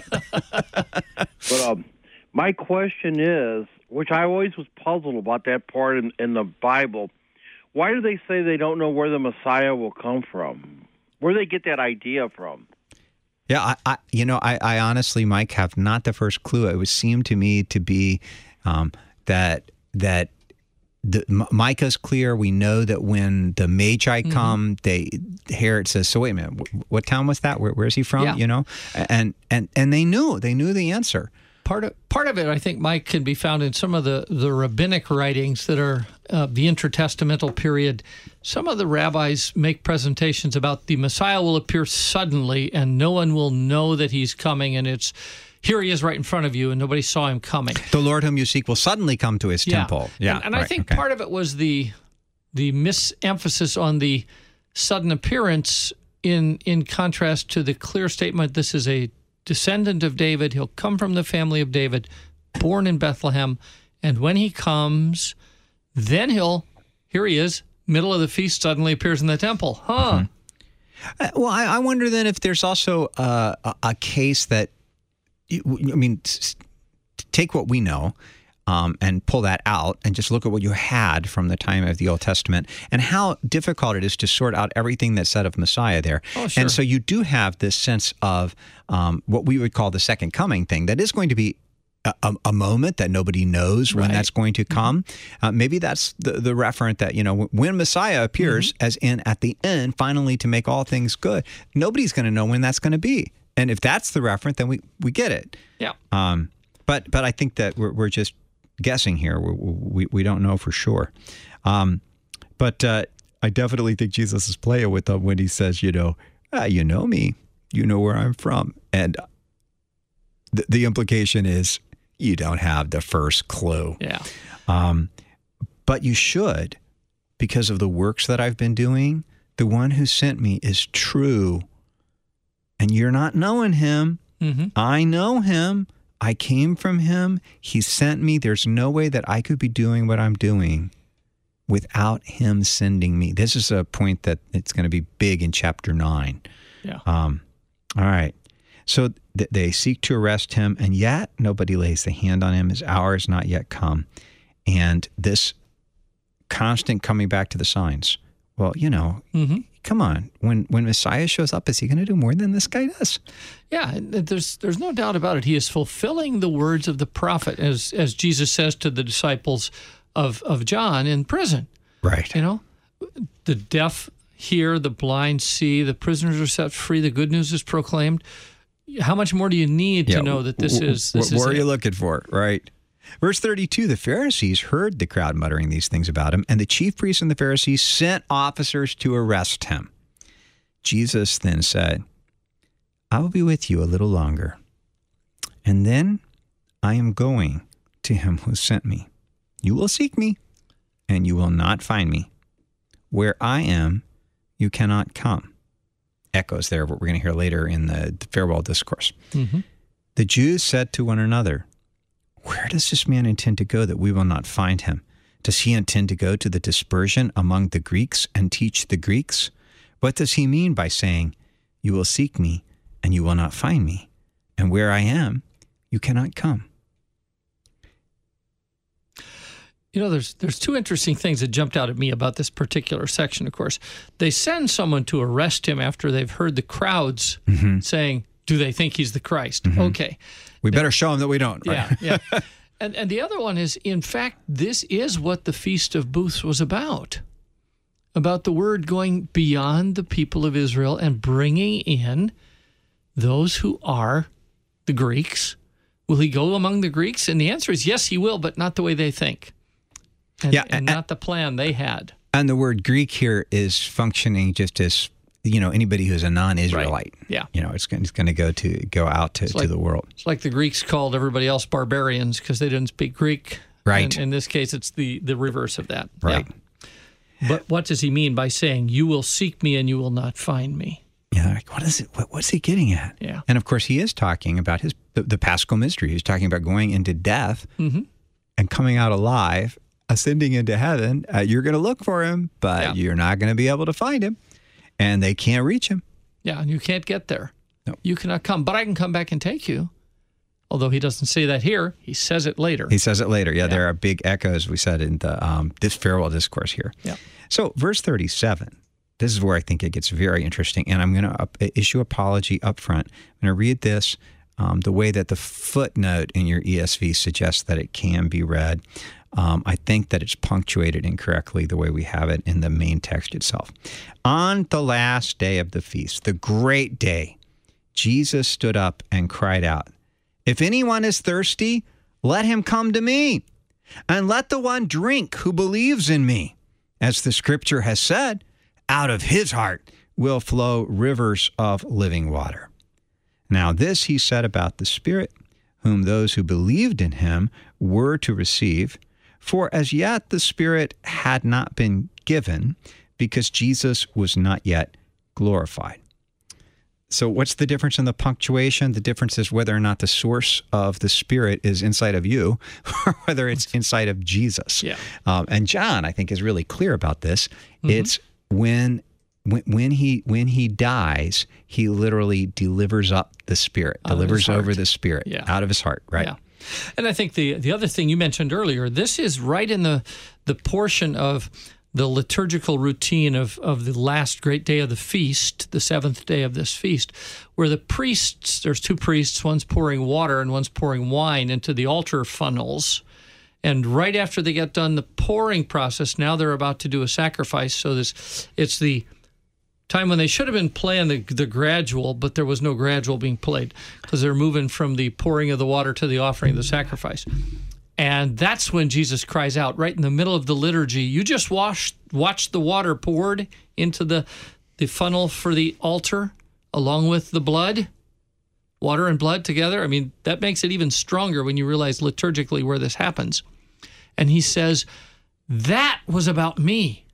Speaker 6: But um, my question is, which I always was puzzled about that part in, in the Bible, why do they say they don't know where the Messiah will come from? Where do they get that idea from?
Speaker 1: Yeah, I, I you know, I, I honestly, Mike, have not the first clue. It would seem to me to be um, that that the, M- Micah's clear. We know that when the Magi mm-hmm. come, they Herod says, "So wait a minute, what, what town was that? Where, where's he from?"
Speaker 2: Yeah.
Speaker 1: You know, and and and they knew they knew the answer.
Speaker 2: Part of part of it, I think, Mike, can be found in some of the, the rabbinic writings that are uh, the intertestamental period. Some of the rabbis make presentations about the Messiah will appear suddenly, and no one will know that he's coming, and it's here he is right in front of you, and nobody saw him coming.
Speaker 1: The Lord whom you seek will suddenly come to his
Speaker 2: yeah.
Speaker 1: temple. Yeah,
Speaker 2: and, and
Speaker 1: right,
Speaker 2: I think
Speaker 1: okay.
Speaker 2: part of it was the the misemphasis on the sudden appearance in in contrast to the clear statement, this is a descendant of David. He'll come from the family of David, born in Bethlehem. And when he comes, then he'll, here he is, middle of the feast, suddenly appears in the temple. Huh.
Speaker 1: Mm-hmm. Uh, well, I, I wonder then if there's also uh, a, a case that, I mean, take what we know um, and pull that out and just look at what you had from the time of the Old Testament and how difficult it is to sort out everything that's said of Messiah there.
Speaker 2: Oh, sure.
Speaker 1: And so you do have this sense of um, what we would call the second coming thing that is going to be a, a, a moment that nobody knows when
Speaker 2: right.
Speaker 1: that's going to come. Mm-hmm. Uh, maybe that's the, the referent that, you know, when Messiah appears mm-hmm. as in at the end, finally to make all things good, nobody's going to know when that's going to be. And if that's the referent, then we, we get it.
Speaker 2: Yeah.
Speaker 1: Um, but but I think that we're, we're just guessing here. We, we we don't know for sure. Um, but uh, I definitely think Jesus is playing with them when he says, you know, ah, you know me, you know where I'm from. And th- the implication is you don't have the first clue.
Speaker 2: Yeah.
Speaker 1: Um, but you should, because of the works that I've been doing. The one who sent me is true. And you're not knowing him.
Speaker 2: Mm-hmm.
Speaker 1: I know him. I came from him. He sent me. There's no way that I could be doing what I'm doing without him sending me. This is a point that it's going to be big in chapter nine.
Speaker 2: Yeah.
Speaker 1: Um, all right. So th- they seek to arrest him, and yet nobody lays the hand on him. His hour has not yet come. And this constant coming back to the signs. Well, you know, mm-hmm. come on. When when Messiah shows up, is he going to do more than this guy does?
Speaker 2: Yeah, there's there's no doubt about it. He is fulfilling the words of the prophet, as as Jesus says to the disciples of, of John in prison.
Speaker 1: Right.
Speaker 2: You know, the deaf hear, the blind see, the prisoners are set free, the good news is proclaimed. How much more do you need
Speaker 1: yeah.
Speaker 2: to know that this is this
Speaker 1: What
Speaker 2: is
Speaker 1: are
Speaker 2: it?
Speaker 1: you looking for? Right. Verse thirty-two, the Pharisees heard the crowd muttering these things about him, and the chief priests and the Pharisees sent officers to arrest him. Jesus then said, I will be with you a little longer, and then I am going to him who sent me. You will seek me, and you will not find me. Where I am, you cannot come. Echoes there, what we're going to hear later in the farewell discourse.
Speaker 2: Mm-hmm.
Speaker 1: The Jews said to one another, where does this man intend to go that we will not find him? Does he intend to go to the dispersion among the Greeks and teach the Greeks? What does he mean by saying, you will seek me and you will not find me, and where I am, you cannot come?
Speaker 2: You know, there's there's two interesting things that jumped out at me about this particular section, of course. They send someone to arrest him after they've heard the crowds mm-hmm. saying, do they think he's the Christ? Mm-hmm. Okay.
Speaker 1: We better show them that we don't. Right?
Speaker 2: Yeah, yeah. And and the other one is, in fact, this is what the Feast of Booths was about. About the word going beyond the people of Israel and bringing in those who are the Greeks. Will he go among the Greeks? And the answer is yes, he will, but not the way they think. And,
Speaker 1: yeah,
Speaker 2: and, and not the plan they had.
Speaker 1: And the word Greek here is functioning just as you know, anybody who's a non-Israelite.
Speaker 2: Right. Yeah.
Speaker 1: You know, it's going, it's going to go to go out to,
Speaker 2: like,
Speaker 1: to the world.
Speaker 2: It's like the Greeks called everybody else barbarians because they didn't speak Greek.
Speaker 1: Right.
Speaker 2: And in this case, it's the, the reverse of that.
Speaker 1: Right.
Speaker 2: Yeah. But what does he mean by saying, you will seek me and you will not find me?
Speaker 1: Yeah, like, what is it? What, what's he getting at?
Speaker 2: Yeah.
Speaker 1: And of course, he is talking about his the, the Paschal mystery. He's talking about going into death
Speaker 2: mm-hmm.
Speaker 1: and coming out alive, ascending into heaven. Uh, you're going to look for him, but
Speaker 2: Yeah.
Speaker 1: you're not going to be able to find him, and they can't reach him.
Speaker 2: Yeah, and you can't get there.
Speaker 1: No.
Speaker 2: You cannot come, but I can come back and take you. Although he doesn't say that here, he says it later.
Speaker 1: He says it later. Yeah,
Speaker 2: Yeah.
Speaker 1: there are big echoes, we said, in the um, this farewell discourse here.
Speaker 2: Yeah.
Speaker 1: So verse thirty-seven, this is where I think it gets very interesting, and I'm going to issue apology up front. I'm going to read this um, the way that the footnote in your E S V suggests that it can be read. Um, I think that it's punctuated incorrectly the way we have it in the main text itself. On the last day of the feast, the great day, Jesus stood up and cried out, "If anyone is thirsty, let him come to me, and let the one drink who believes in me. As the scripture has said, out of his heart will flow rivers of living water." Now this he said about the Spirit, whom those who believed in him were to receive, for as yet the Spirit had not been given, because Jesus was not yet glorified. So what's the difference in the punctuation? The difference is whether or not the source of the Spirit is inside of you or whether it's inside of Jesus.
Speaker 2: Yeah.
Speaker 1: Um, and John, I think, is really clear about this.
Speaker 2: Mm-hmm.
Speaker 1: It's when, when when he when he dies, he literally delivers up the Spirit,
Speaker 2: Out of
Speaker 1: delivers
Speaker 2: his heart.
Speaker 1: over the Spirit
Speaker 2: Yeah.
Speaker 1: out of his heart, right?
Speaker 2: Yeah. And I think the the other thing you mentioned earlier, this is right in the the portion of the liturgical routine of, of the last great day of the feast, the seventh day of this feast, where the priests, there's two priests, one's pouring water and one's pouring wine into the altar funnels. And right after they get done the pouring process, now they're about to do a sacrifice. So this, it's the time when they should have been playing the, the gradual, but there was no gradual being played because they're moving from the pouring of the water to the offering of the sacrifice. And that's when Jesus cries out right in the middle of the liturgy. You just watched, watched the water poured into the, the funnel for the altar along with the blood, water and blood together. I mean, that makes it even stronger when you realize liturgically where this happens. And he says, that was about me.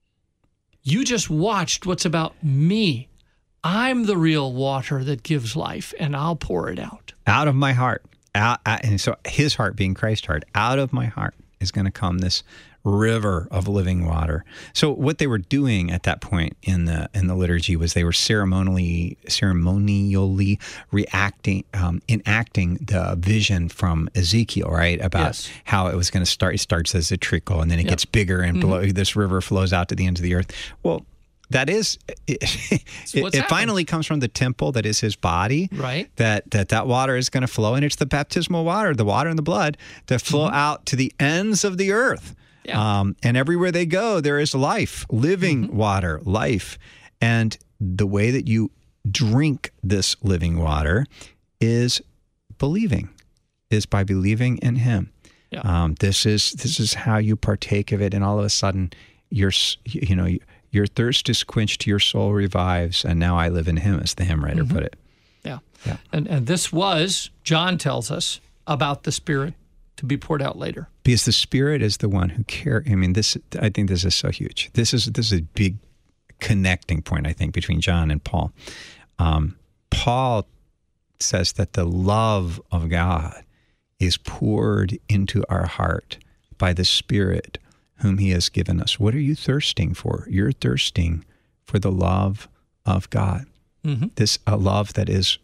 Speaker 2: You just watched what's about me. I'm the real water that gives life, and I'll pour it out.
Speaker 1: Out of my heart. Out, out, and so his heart being Christ's heart, out of my heart is going to come this river of living water. So what they were doing at that point in the in the liturgy was they were ceremonially ceremonially reacting, um, enacting the vision from Ezekiel, right? About
Speaker 2: Yes.
Speaker 1: how it was going to start. It starts as a trickle, and then it
Speaker 2: Yep.
Speaker 1: gets bigger, and
Speaker 2: Mm-hmm.
Speaker 1: below, this river flows out to the ends of the earth. Well, that is, it, it,
Speaker 2: what's
Speaker 1: it
Speaker 2: happened.
Speaker 1: finally comes from the temple that is his body,
Speaker 2: Right.
Speaker 1: that that, that water is going to flow, and it's the baptismal water, the water and the blood, that flow
Speaker 2: Mm-hmm.
Speaker 1: out to the ends of the earth.
Speaker 2: Yeah.
Speaker 1: Um, and everywhere they go, there is life, living
Speaker 2: Mm-hmm.
Speaker 1: water, life. And the way that you drink this living water is believing, is by believing in him.
Speaker 2: Yeah.
Speaker 1: Um, this is this is how you partake of it, and all of a sudden, your you know your thirst is quenched, your soul revives, and now I live in him, as the hymn writer
Speaker 2: Mm-hmm.
Speaker 1: put it.
Speaker 2: Yeah.
Speaker 1: Yeah.
Speaker 2: And and this was, John tells us, about the Spirit to be poured out later.
Speaker 1: Because the Spirit is the one who cares. I mean, this. I think this is so huge. This is this is a big connecting point, I think, between John and Paul. Um, Paul says that the love of God is poured into our heart by the Spirit whom he has given us. What are you thirsting for? You're thirsting for the love of God.
Speaker 2: Mm-hmm.
Speaker 1: This a love that is.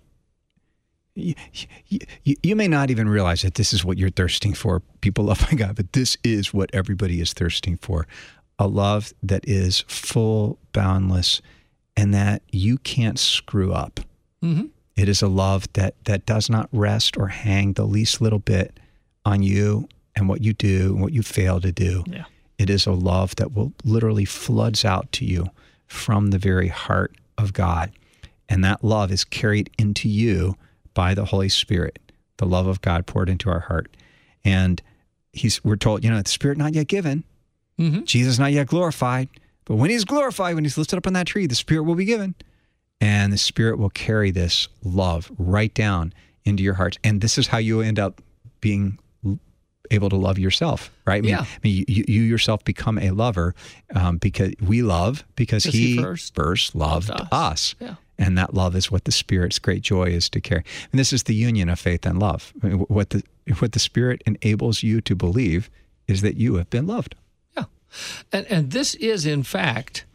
Speaker 1: You, you, you may not even realize that this is what you're thirsting for, people loved by God, but this is what everybody is thirsting for. A love that is full, boundless, and that you can't screw up.
Speaker 2: Mm-hmm.
Speaker 1: It is a love that, that does not rest or hang the least little bit on you and what you do and what you fail to do.
Speaker 2: Yeah.
Speaker 1: It is a love that will literally floods out to you from the very heart of God. And that love is carried into you by the Holy Spirit, the love of God poured into our heart. And he's we're told, you know, the Spirit not yet given,
Speaker 2: Mm-hmm.
Speaker 1: Jesus not yet glorified, But when he's glorified, when he's lifted up on that tree, the Spirit will be given. And the Spirit will carry this love right down into your hearts. And this is how you end up being able to love yourself, right? I mean,
Speaker 2: Yeah.
Speaker 1: I mean you, you yourself become a lover um, because we love because
Speaker 2: Because
Speaker 1: he,
Speaker 2: he first
Speaker 1: first loved
Speaker 2: loved
Speaker 1: us.
Speaker 2: us. Yeah.
Speaker 1: And that love is what the Spirit's great joy is to carry. And this is the union of faith and love. I mean, what the what the Spirit enables you to believe is that you have been loved.
Speaker 2: Yeah. And and this is in fact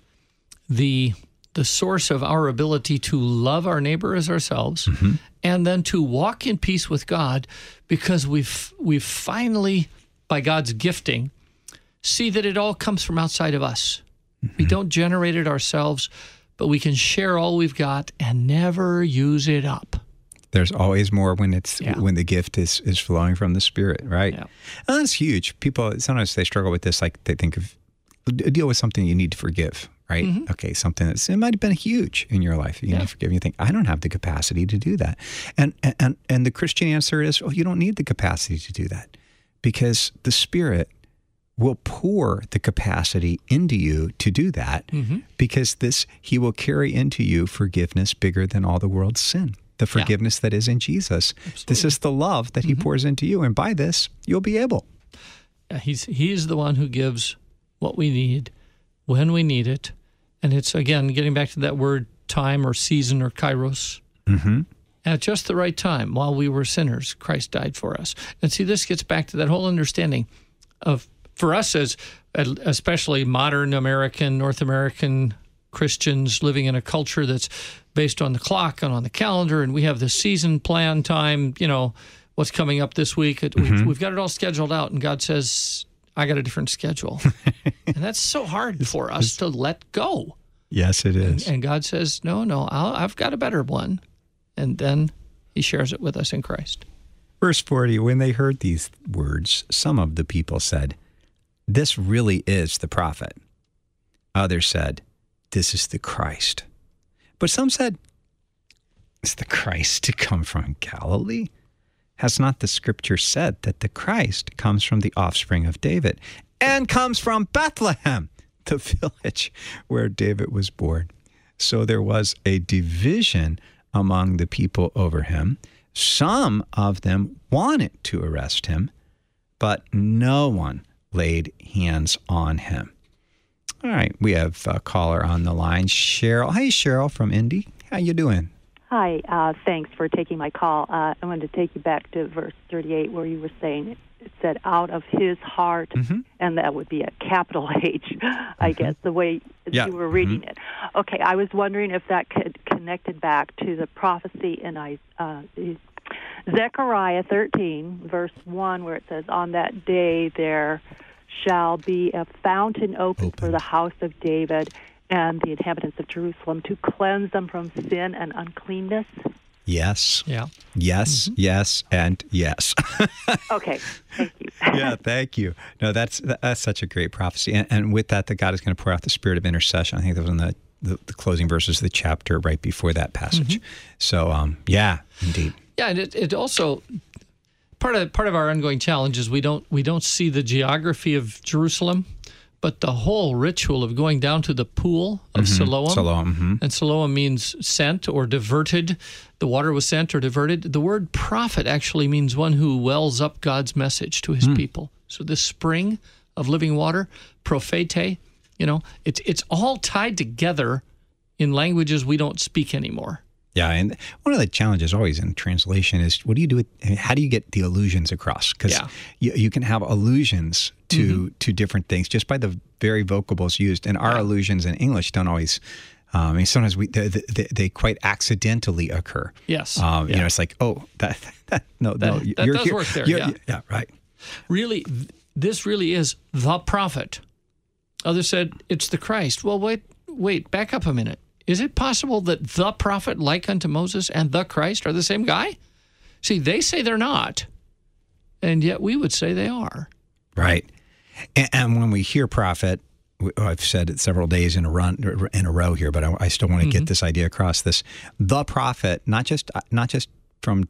Speaker 2: the the source of our ability to love our neighbor as ourselves, mm-hmm. and then to walk in peace with God, because we've we've finally, by God's gifting, see that it all comes from outside of us. Mm-hmm. We don't generate it ourselves, but we can share all we've got and never use it up.
Speaker 1: There's always more when it's
Speaker 2: Yeah.
Speaker 1: when the gift is, is flowing from the Spirit, right?
Speaker 2: Yeah.
Speaker 1: And that's huge. People sometimes they struggle with this, like they think of deal with something you need to forgive, right?
Speaker 2: Mm-hmm.
Speaker 1: Okay, something that's it might have been huge in your life. You
Speaker 2: Yeah.
Speaker 1: need to forgive. You think I don't have the capacity to do that, and and and the Christian answer is, oh, you don't need the capacity to do that, because the Spirit will pour the capacity into you to do that,
Speaker 2: Mm-hmm.
Speaker 1: because this He will carry into you forgiveness bigger than all the world's sin. The forgiveness that is in Jesus. This is the love that He
Speaker 2: Mm-hmm.
Speaker 1: pours into you, and by this you'll be able.
Speaker 2: Yeah, he's he's the one who gives what we need when we need it. And it's, again, getting back to that word time or season or kairos.
Speaker 1: Mm-hmm.
Speaker 2: At just the right time, while we were sinners, Christ died for us. And see, this gets back to that whole understanding of, for us as especially modern American, North American Christians living in a culture that's based on the clock and on the calendar, and we have the season plan time, you know, what's coming up this week. It,
Speaker 1: Mm-hmm.
Speaker 2: we've, we've got it all scheduled out, and God says, I got a different schedule. And that's so hard for us to let go.
Speaker 1: Yes, it is.
Speaker 2: And God says, no, no, I'll, I've got a better one. And then He shares it with us in Christ.
Speaker 1: Verse forty, when they heard these words, some of the people said, this really is the prophet. Others said, this is the Christ. But some said, is the Christ to come from Galilee? Has not the Scripture said that the Christ comes from the offspring of David and comes from Bethlehem, the village where David was born? So there was a division among the people over him. Some of them wanted to arrest him, but no one laid hands on him. All right, we have a caller on the line, Cheryl. Hey, Cheryl from Indy. How you doing?
Speaker 7: Hi, uh, thanks for taking my call. Uh, I wanted to take you back to verse thirty-eight where you were saying it said out of his heart,
Speaker 1: Mm-hmm.
Speaker 7: and that would be a capital H, I guess, the way
Speaker 1: Yeah.
Speaker 7: you were reading
Speaker 1: Mhm.
Speaker 7: it. Okay, I was wondering if that could connected back to the prophecy in uh, Zechariah thirteen, verse one, where it says, on that day there shall be a fountain open,
Speaker 1: Open.
Speaker 7: for the house of David and the inhabitants of Jerusalem to cleanse them from sin and uncleanness.
Speaker 1: Yes.
Speaker 2: Yeah.
Speaker 1: Yes, yes, and yes.
Speaker 7: Okay, thank you.
Speaker 1: Yeah, thank you. No, that's that's such a great prophecy. And, and with that, that God is going to pour out the spirit of intercession. I think that was in the, the, the closing verses of the chapter right before that passage.
Speaker 2: Mm-hmm.
Speaker 1: So, um, yeah, indeed.
Speaker 2: Yeah, and it, it also part of part of our ongoing challenge is we don't we don't see the geography of Jerusalem, but the whole ritual of going down to the pool of Siloam.
Speaker 1: Siloam, mhm.
Speaker 2: And Siloam means sent or diverted. The water was sent or diverted. The word prophet actually means one who wells up God's message to His people. So this spring of living water, prophete, you know, it's it's all tied together in languages we don't speak anymore.
Speaker 1: Yeah, and one of the challenges always in translation is what do you do with, how do you get the allusions across? Because
Speaker 2: Yeah.
Speaker 1: you, you can have allusions to to different things just by the very vocables used. And our allusions in English don't always, um, I mean, sometimes we they, they, they quite accidentally occur.
Speaker 2: Yes.
Speaker 1: Um, You
Speaker 2: Yeah.
Speaker 1: know, it's like, oh, that, that no,
Speaker 2: That-
Speaker 1: no.
Speaker 2: that
Speaker 1: you're
Speaker 2: does
Speaker 1: here.
Speaker 2: work there,
Speaker 1: You're-
Speaker 2: yeah.
Speaker 1: Yeah, right.
Speaker 2: Really, th- this really is the prophet. Others said, it's the Christ. Well, wait, wait, back up a minute. Is it possible that the prophet like unto Moses and the Christ are the same guy? See, they say they're not, and yet we would say they are.
Speaker 1: Right. And, and when we hear prophet, we- I've said it several days in a run in a row here, but I, I still want to get this idea across. This the prophet, not just not just from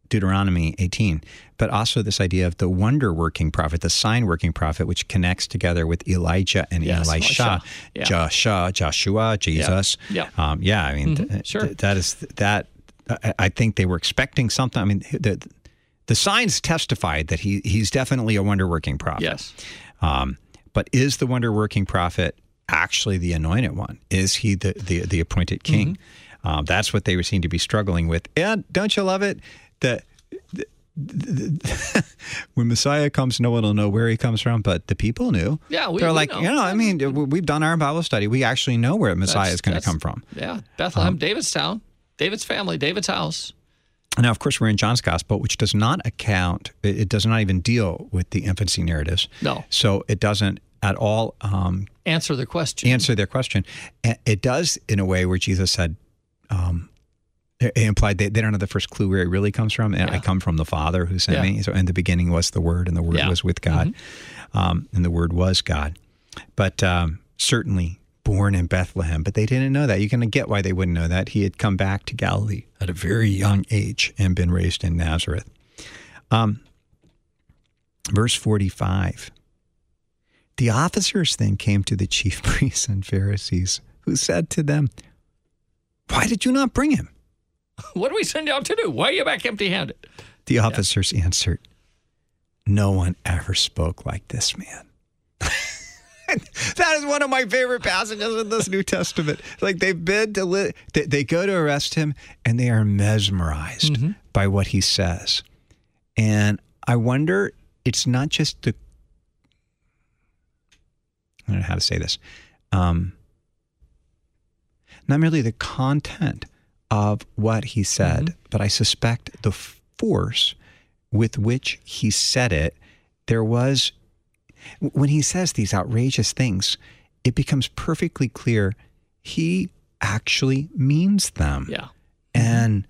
Speaker 1: Deuteronomy eighteen, but also this idea of the wonder-working prophet, the sign-working prophet, which connects together with Elijah and
Speaker 2: Yes,
Speaker 1: Elisha,
Speaker 2: Elisha. Yeah.
Speaker 1: Joshua, Joshua, Jesus.
Speaker 2: Yeah.
Speaker 1: Um, yeah, I mean,
Speaker 2: Mhm,
Speaker 1: th-
Speaker 2: sure.
Speaker 1: th- that is that. I, I think they were expecting something. I mean, the the signs testified that he he's definitely a wonder-working prophet.
Speaker 2: Yes.
Speaker 1: Um, but is the wonder-working prophet actually the anointed one? Is he the the, the appointed king?
Speaker 2: Mm-hmm.
Speaker 1: Um, that's what they seem to be struggling with. And don't you love it? The, the, the, when Messiah comes, no one will know where he comes from, but the people knew.
Speaker 2: Yeah, we-
Speaker 1: They're
Speaker 2: we
Speaker 1: like,
Speaker 2: know.
Speaker 1: you know, I mean, we- we've done our Bible study. We actually know where Messiah
Speaker 2: That's-
Speaker 1: is going to
Speaker 2: that's-
Speaker 1: come from.
Speaker 2: Yeah, Bethlehem,
Speaker 1: Um,
Speaker 2: David's town, David's family, David's house.
Speaker 1: Now, of course, we're in John's Gospel, which does not account, it, it does not even deal with the infancy narratives.
Speaker 2: No.
Speaker 1: So it doesn't at all um,
Speaker 2: Answer the question.
Speaker 1: answer their question. And it does in a way where Jesus said, um, it implied they, they don't have the first clue where it really comes from. And
Speaker 2: Yeah.
Speaker 1: I come from the Father who sent
Speaker 2: Yeah.
Speaker 1: me. So in the beginning was the Word, and the Word
Speaker 2: Yeah.
Speaker 1: was with God, um, and the Word was God. But um, certainly born in Bethlehem. But they didn't know that. You're going to get why they wouldn't know that. He had come back to Galilee at a very young age and been raised in Nazareth. Um, verse forty-five. The officers then came to the chief priests and Pharisees, who said to them, "Why did you not bring him?"
Speaker 2: What do we send you out to do? Why are you back empty-handed?
Speaker 1: The officers answered, "No one ever spoke like this man." That is one of my favorite passages in this New Testament. Like they've been to, li- they, they go to arrest him and they are mesmerized
Speaker 2: Mm-hmm.
Speaker 1: by what he says. And I wonder, it's not just the, I don't know how to say this, um, not merely the content of what he said,
Speaker 2: Mm-hmm.
Speaker 1: but I suspect the force with which he said it. There was, when he says these outrageous things, it becomes perfectly clear he actually means them.
Speaker 2: Yeah.
Speaker 1: And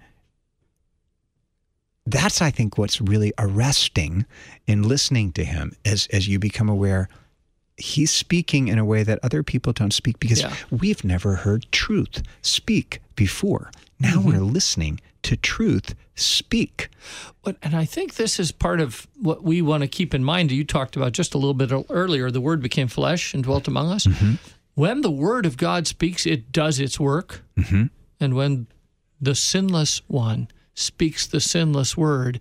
Speaker 1: that's, I think, what's really arresting in listening to him as, as you become aware he's speaking in a way that other people don't speak, because
Speaker 2: Yeah.
Speaker 1: we've never heard truth speak before. Now
Speaker 2: Mm-hmm.
Speaker 1: we're listening to truth speak.
Speaker 2: But, and I think this is part of what we want to keep in mind. You talked about just a little bit earlier, the Word became flesh and dwelt among us.
Speaker 1: Mm-hmm.
Speaker 2: When the Word of God speaks, it does its work.
Speaker 1: Mm-hmm.
Speaker 2: And when the sinless one speaks the sinless Word,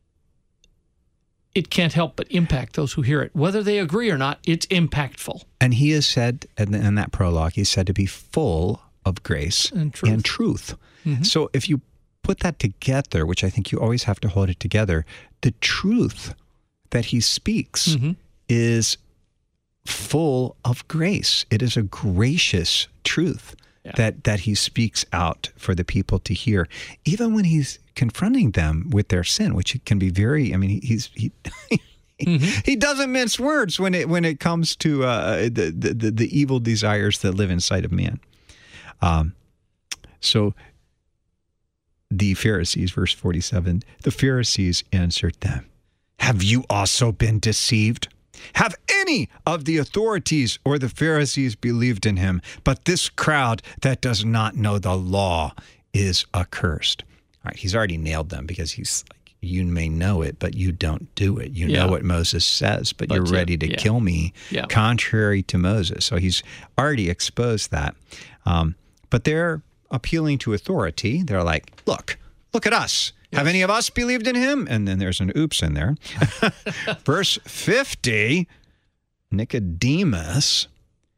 Speaker 2: it can't help but impact those who hear it. Whether they agree or not, it's impactful.
Speaker 1: And he is said, in, in that prologue, he's said to be full of grace
Speaker 2: And truth.
Speaker 1: and truth.
Speaker 2: Mm-hmm.
Speaker 1: So if you put that together, which I think you always have to hold it together, the truth that he speaks
Speaker 2: Mm-hmm.
Speaker 1: is full of grace. It is a gracious truth
Speaker 2: Yeah.
Speaker 1: that, that he speaks out for the people to hear, even when he's confronting them with their sin, which can be very, I mean, he, he's, he,
Speaker 2: Mm-hmm.
Speaker 1: he doesn't mince words when it, when it comes to uh, the, the, the, the evil desires that live inside of man. Um, so the Pharisees, verse forty-seven, the Pharisees answered them, "Have you also been deceived? Have any of the authorities or the Pharisees believed in him? But this crowd that does not know the law is accursed." All right, he's already nailed them, because he's like, you may know it, but you don't do it. You
Speaker 2: Yeah.
Speaker 1: know what Moses says, but,
Speaker 2: But
Speaker 1: you're
Speaker 2: you-
Speaker 1: ready to
Speaker 2: yeah.
Speaker 1: kill me,
Speaker 2: Yeah.
Speaker 1: contrary to Moses. So he's already exposed that. Um, but they're appealing to authority. They're like, look, look at us. Have any of us believed in him? And then there's an oops in there. Verse fifty, Nicodemus,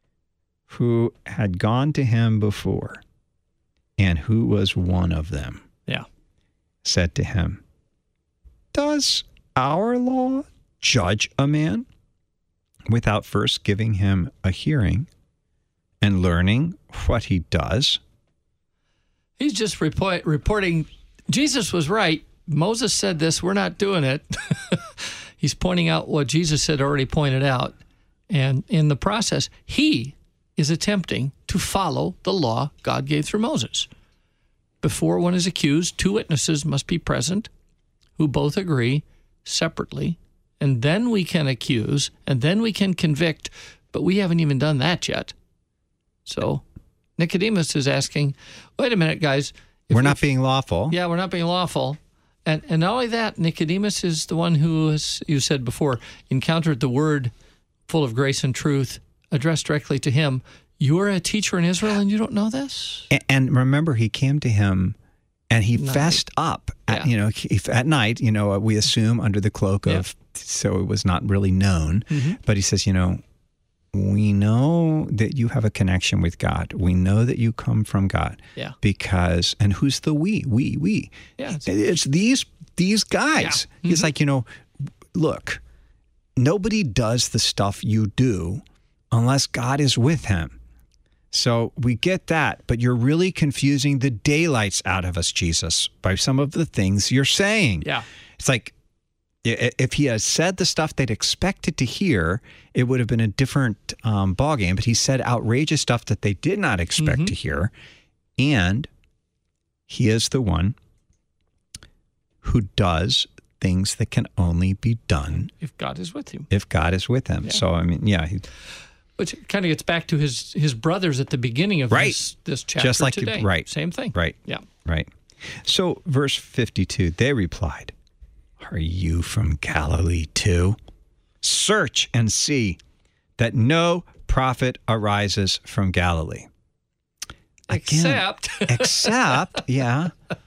Speaker 1: who had gone to him before and who was one of them,
Speaker 2: Yeah.
Speaker 1: said to him, "Does our law judge a man without first giving him a hearing and learning what he does?"
Speaker 2: He's just report, reporting, Jesus was right. Moses said this. We're not doing it. He's pointing out what Jesus had already pointed out. And in the process, he is attempting to follow the law God gave through Moses. Before one is accused, two witnesses must be present who both agree separately, and then we can accuse, and then we can convict, but we haven't even done that yet. So Nicodemus is asking, wait a minute, guys. if
Speaker 1: We're
Speaker 2: we-
Speaker 1: not being lawful.
Speaker 2: Yeah, we're not being lawful. And and not only that, Nicodemus is the one who, as you said before, encountered the word full of grace and truth addressed directly to him. You're a teacher in Israel and you don't know this?
Speaker 1: And, and remember, he came to him and he
Speaker 2: Night.
Speaker 1: fessed up, at,
Speaker 2: Yeah.
Speaker 1: you know, he, at night, you know, we assume under the cloak
Speaker 2: Yeah.
Speaker 1: of, so it was not really known.
Speaker 2: Mhm.
Speaker 1: But he says, you know, we know that you have a connection with God. We know that you come from God.
Speaker 2: Yeah.
Speaker 1: Because, and who's the we? We, we.
Speaker 2: Yeah,
Speaker 1: It's,
Speaker 2: it's-
Speaker 1: these these guys.
Speaker 2: Yeah.
Speaker 1: He's
Speaker 2: Mhm.
Speaker 1: like, you know, look, nobody does the stuff you do unless God is with him. So we get that, but you're really confusing the daylights out of us, Jesus, by some of the things you're saying.
Speaker 2: Yeah.
Speaker 1: It's like, i- if he had said the stuff they'd expected to hear, it would have been a different um, ballgame. But he said outrageous stuff that they did not expect
Speaker 2: Mhm.
Speaker 1: to hear. And he is the one who does things that can only be done
Speaker 2: If God is with you.
Speaker 1: if God is with him.
Speaker 2: Yeah.
Speaker 1: So, I mean, yeah, he,
Speaker 2: Which kind of gets back to his, his brothers at the beginning of
Speaker 1: Right.
Speaker 2: this, this chapter
Speaker 1: Just like you-
Speaker 2: today.
Speaker 1: right.
Speaker 2: Same thing.
Speaker 1: right,
Speaker 2: Yeah.
Speaker 1: right. So, verse fifty-two, they replied, "Are you from Galilee too? Search and see that no prophet arises from Galilee." Again,
Speaker 2: Except,
Speaker 1: except, yeah.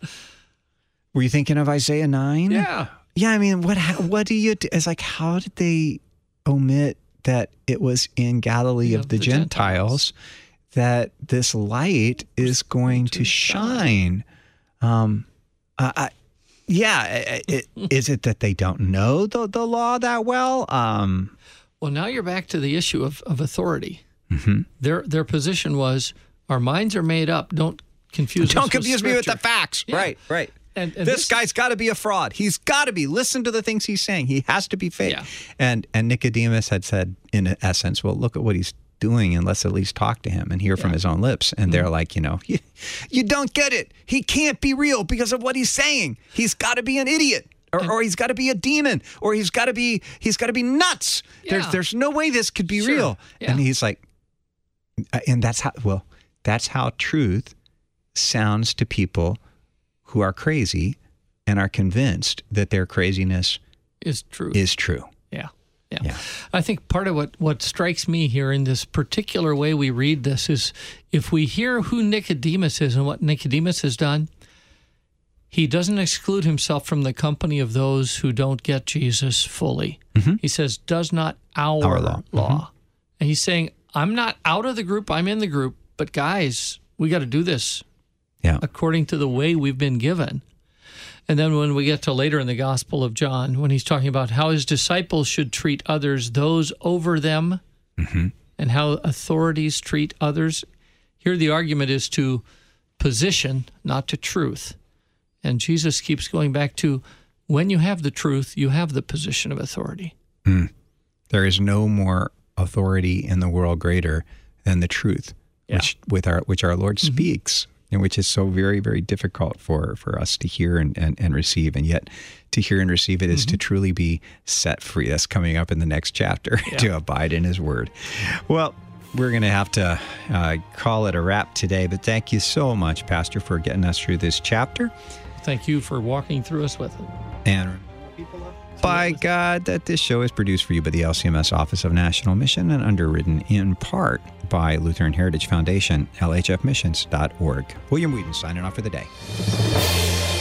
Speaker 1: Were you thinking of Isaiah nine?
Speaker 2: yeah.
Speaker 1: Yeah, I mean, what how- what do you do? It's like, how did they omit that it was in Galilee of,
Speaker 2: Of
Speaker 1: the,
Speaker 2: the
Speaker 1: Gentiles,
Speaker 2: Gentiles.
Speaker 1: that this light is going to shine? Um, I, I, yeah, it, it, is it that they don't know the, the law that well? Um,
Speaker 2: Well, now you're back to the issue of, of authority.
Speaker 1: mhm.
Speaker 2: Their their position was, our minds are made up. Don't confuse us
Speaker 1: Don't
Speaker 2: with
Speaker 1: confuse me with the
Speaker 2: Scripture.
Speaker 1: facts.
Speaker 2: Yeah.
Speaker 1: Right, right.
Speaker 2: And, and
Speaker 1: this, guy's got to be a fraud. He's got to be. Listen to the things he's saying. He has to be fake.
Speaker 2: Yeah.
Speaker 1: And and Nicodemus had said, in essence, well, look at what he's doing, and let's at least talk to him and hear from
Speaker 2: Yeah.
Speaker 1: his own lips. And they're like, you know, you, you don't get it. He can't be real because of what he's saying. He's got to be an idiot. Or, or he's got to be a demon, or he's got to be he's got to be nuts. There's
Speaker 2: Yeah.
Speaker 1: there's no way this could be
Speaker 2: Sure.
Speaker 1: real.
Speaker 2: Yeah.
Speaker 1: And he's like, and that's how well that's how truth sounds to people who are crazy and are convinced that their craziness
Speaker 2: is true.
Speaker 1: is true.
Speaker 2: Yeah. Yeah.
Speaker 1: Yeah.
Speaker 2: I think part of what, what strikes me here in this particular way we read this is if we hear who Nicodemus is and what Nicodemus has done, he doesn't exclude himself from the company of those who don't get Jesus fully.
Speaker 1: Mm-hmm.
Speaker 2: He says, does not our,
Speaker 1: Our law.
Speaker 2: law.
Speaker 1: Mhm.
Speaker 2: And he's saying, I'm not out of the group, I'm in the group, but guys, we got to do this
Speaker 1: Yeah.
Speaker 2: according to the way we've been given. And then when we get to later in the Gospel of John, when he's talking about how his disciples should treat others, those over them,
Speaker 1: Mm-hmm.
Speaker 2: and how authorities treat others, here the argument is to position, not to truth. And Jesus keeps going back to when you have the truth, you have the position of authority.
Speaker 1: There is no more authority in the world greater than the truth,
Speaker 2: Yeah.
Speaker 1: which with our which our Lord speaks, and which is so very, very difficult for, for us to hear and, and, and receive. And yet to hear and receive it is to truly be set free. That's coming up in the next chapter,
Speaker 2: Yeah.
Speaker 1: to abide in his word. Well, we're going to have to uh, call it a wrap today, but thank you so much, Pastor, for getting us through this chapter.
Speaker 2: Thank you for walking through us with it.
Speaker 1: And by God, that this show is produced for you by the L C M S Office of National Mission and underwritten in part by Lutheran Heritage Foundation, L H F missions dot org. William Whedon signing off for the day.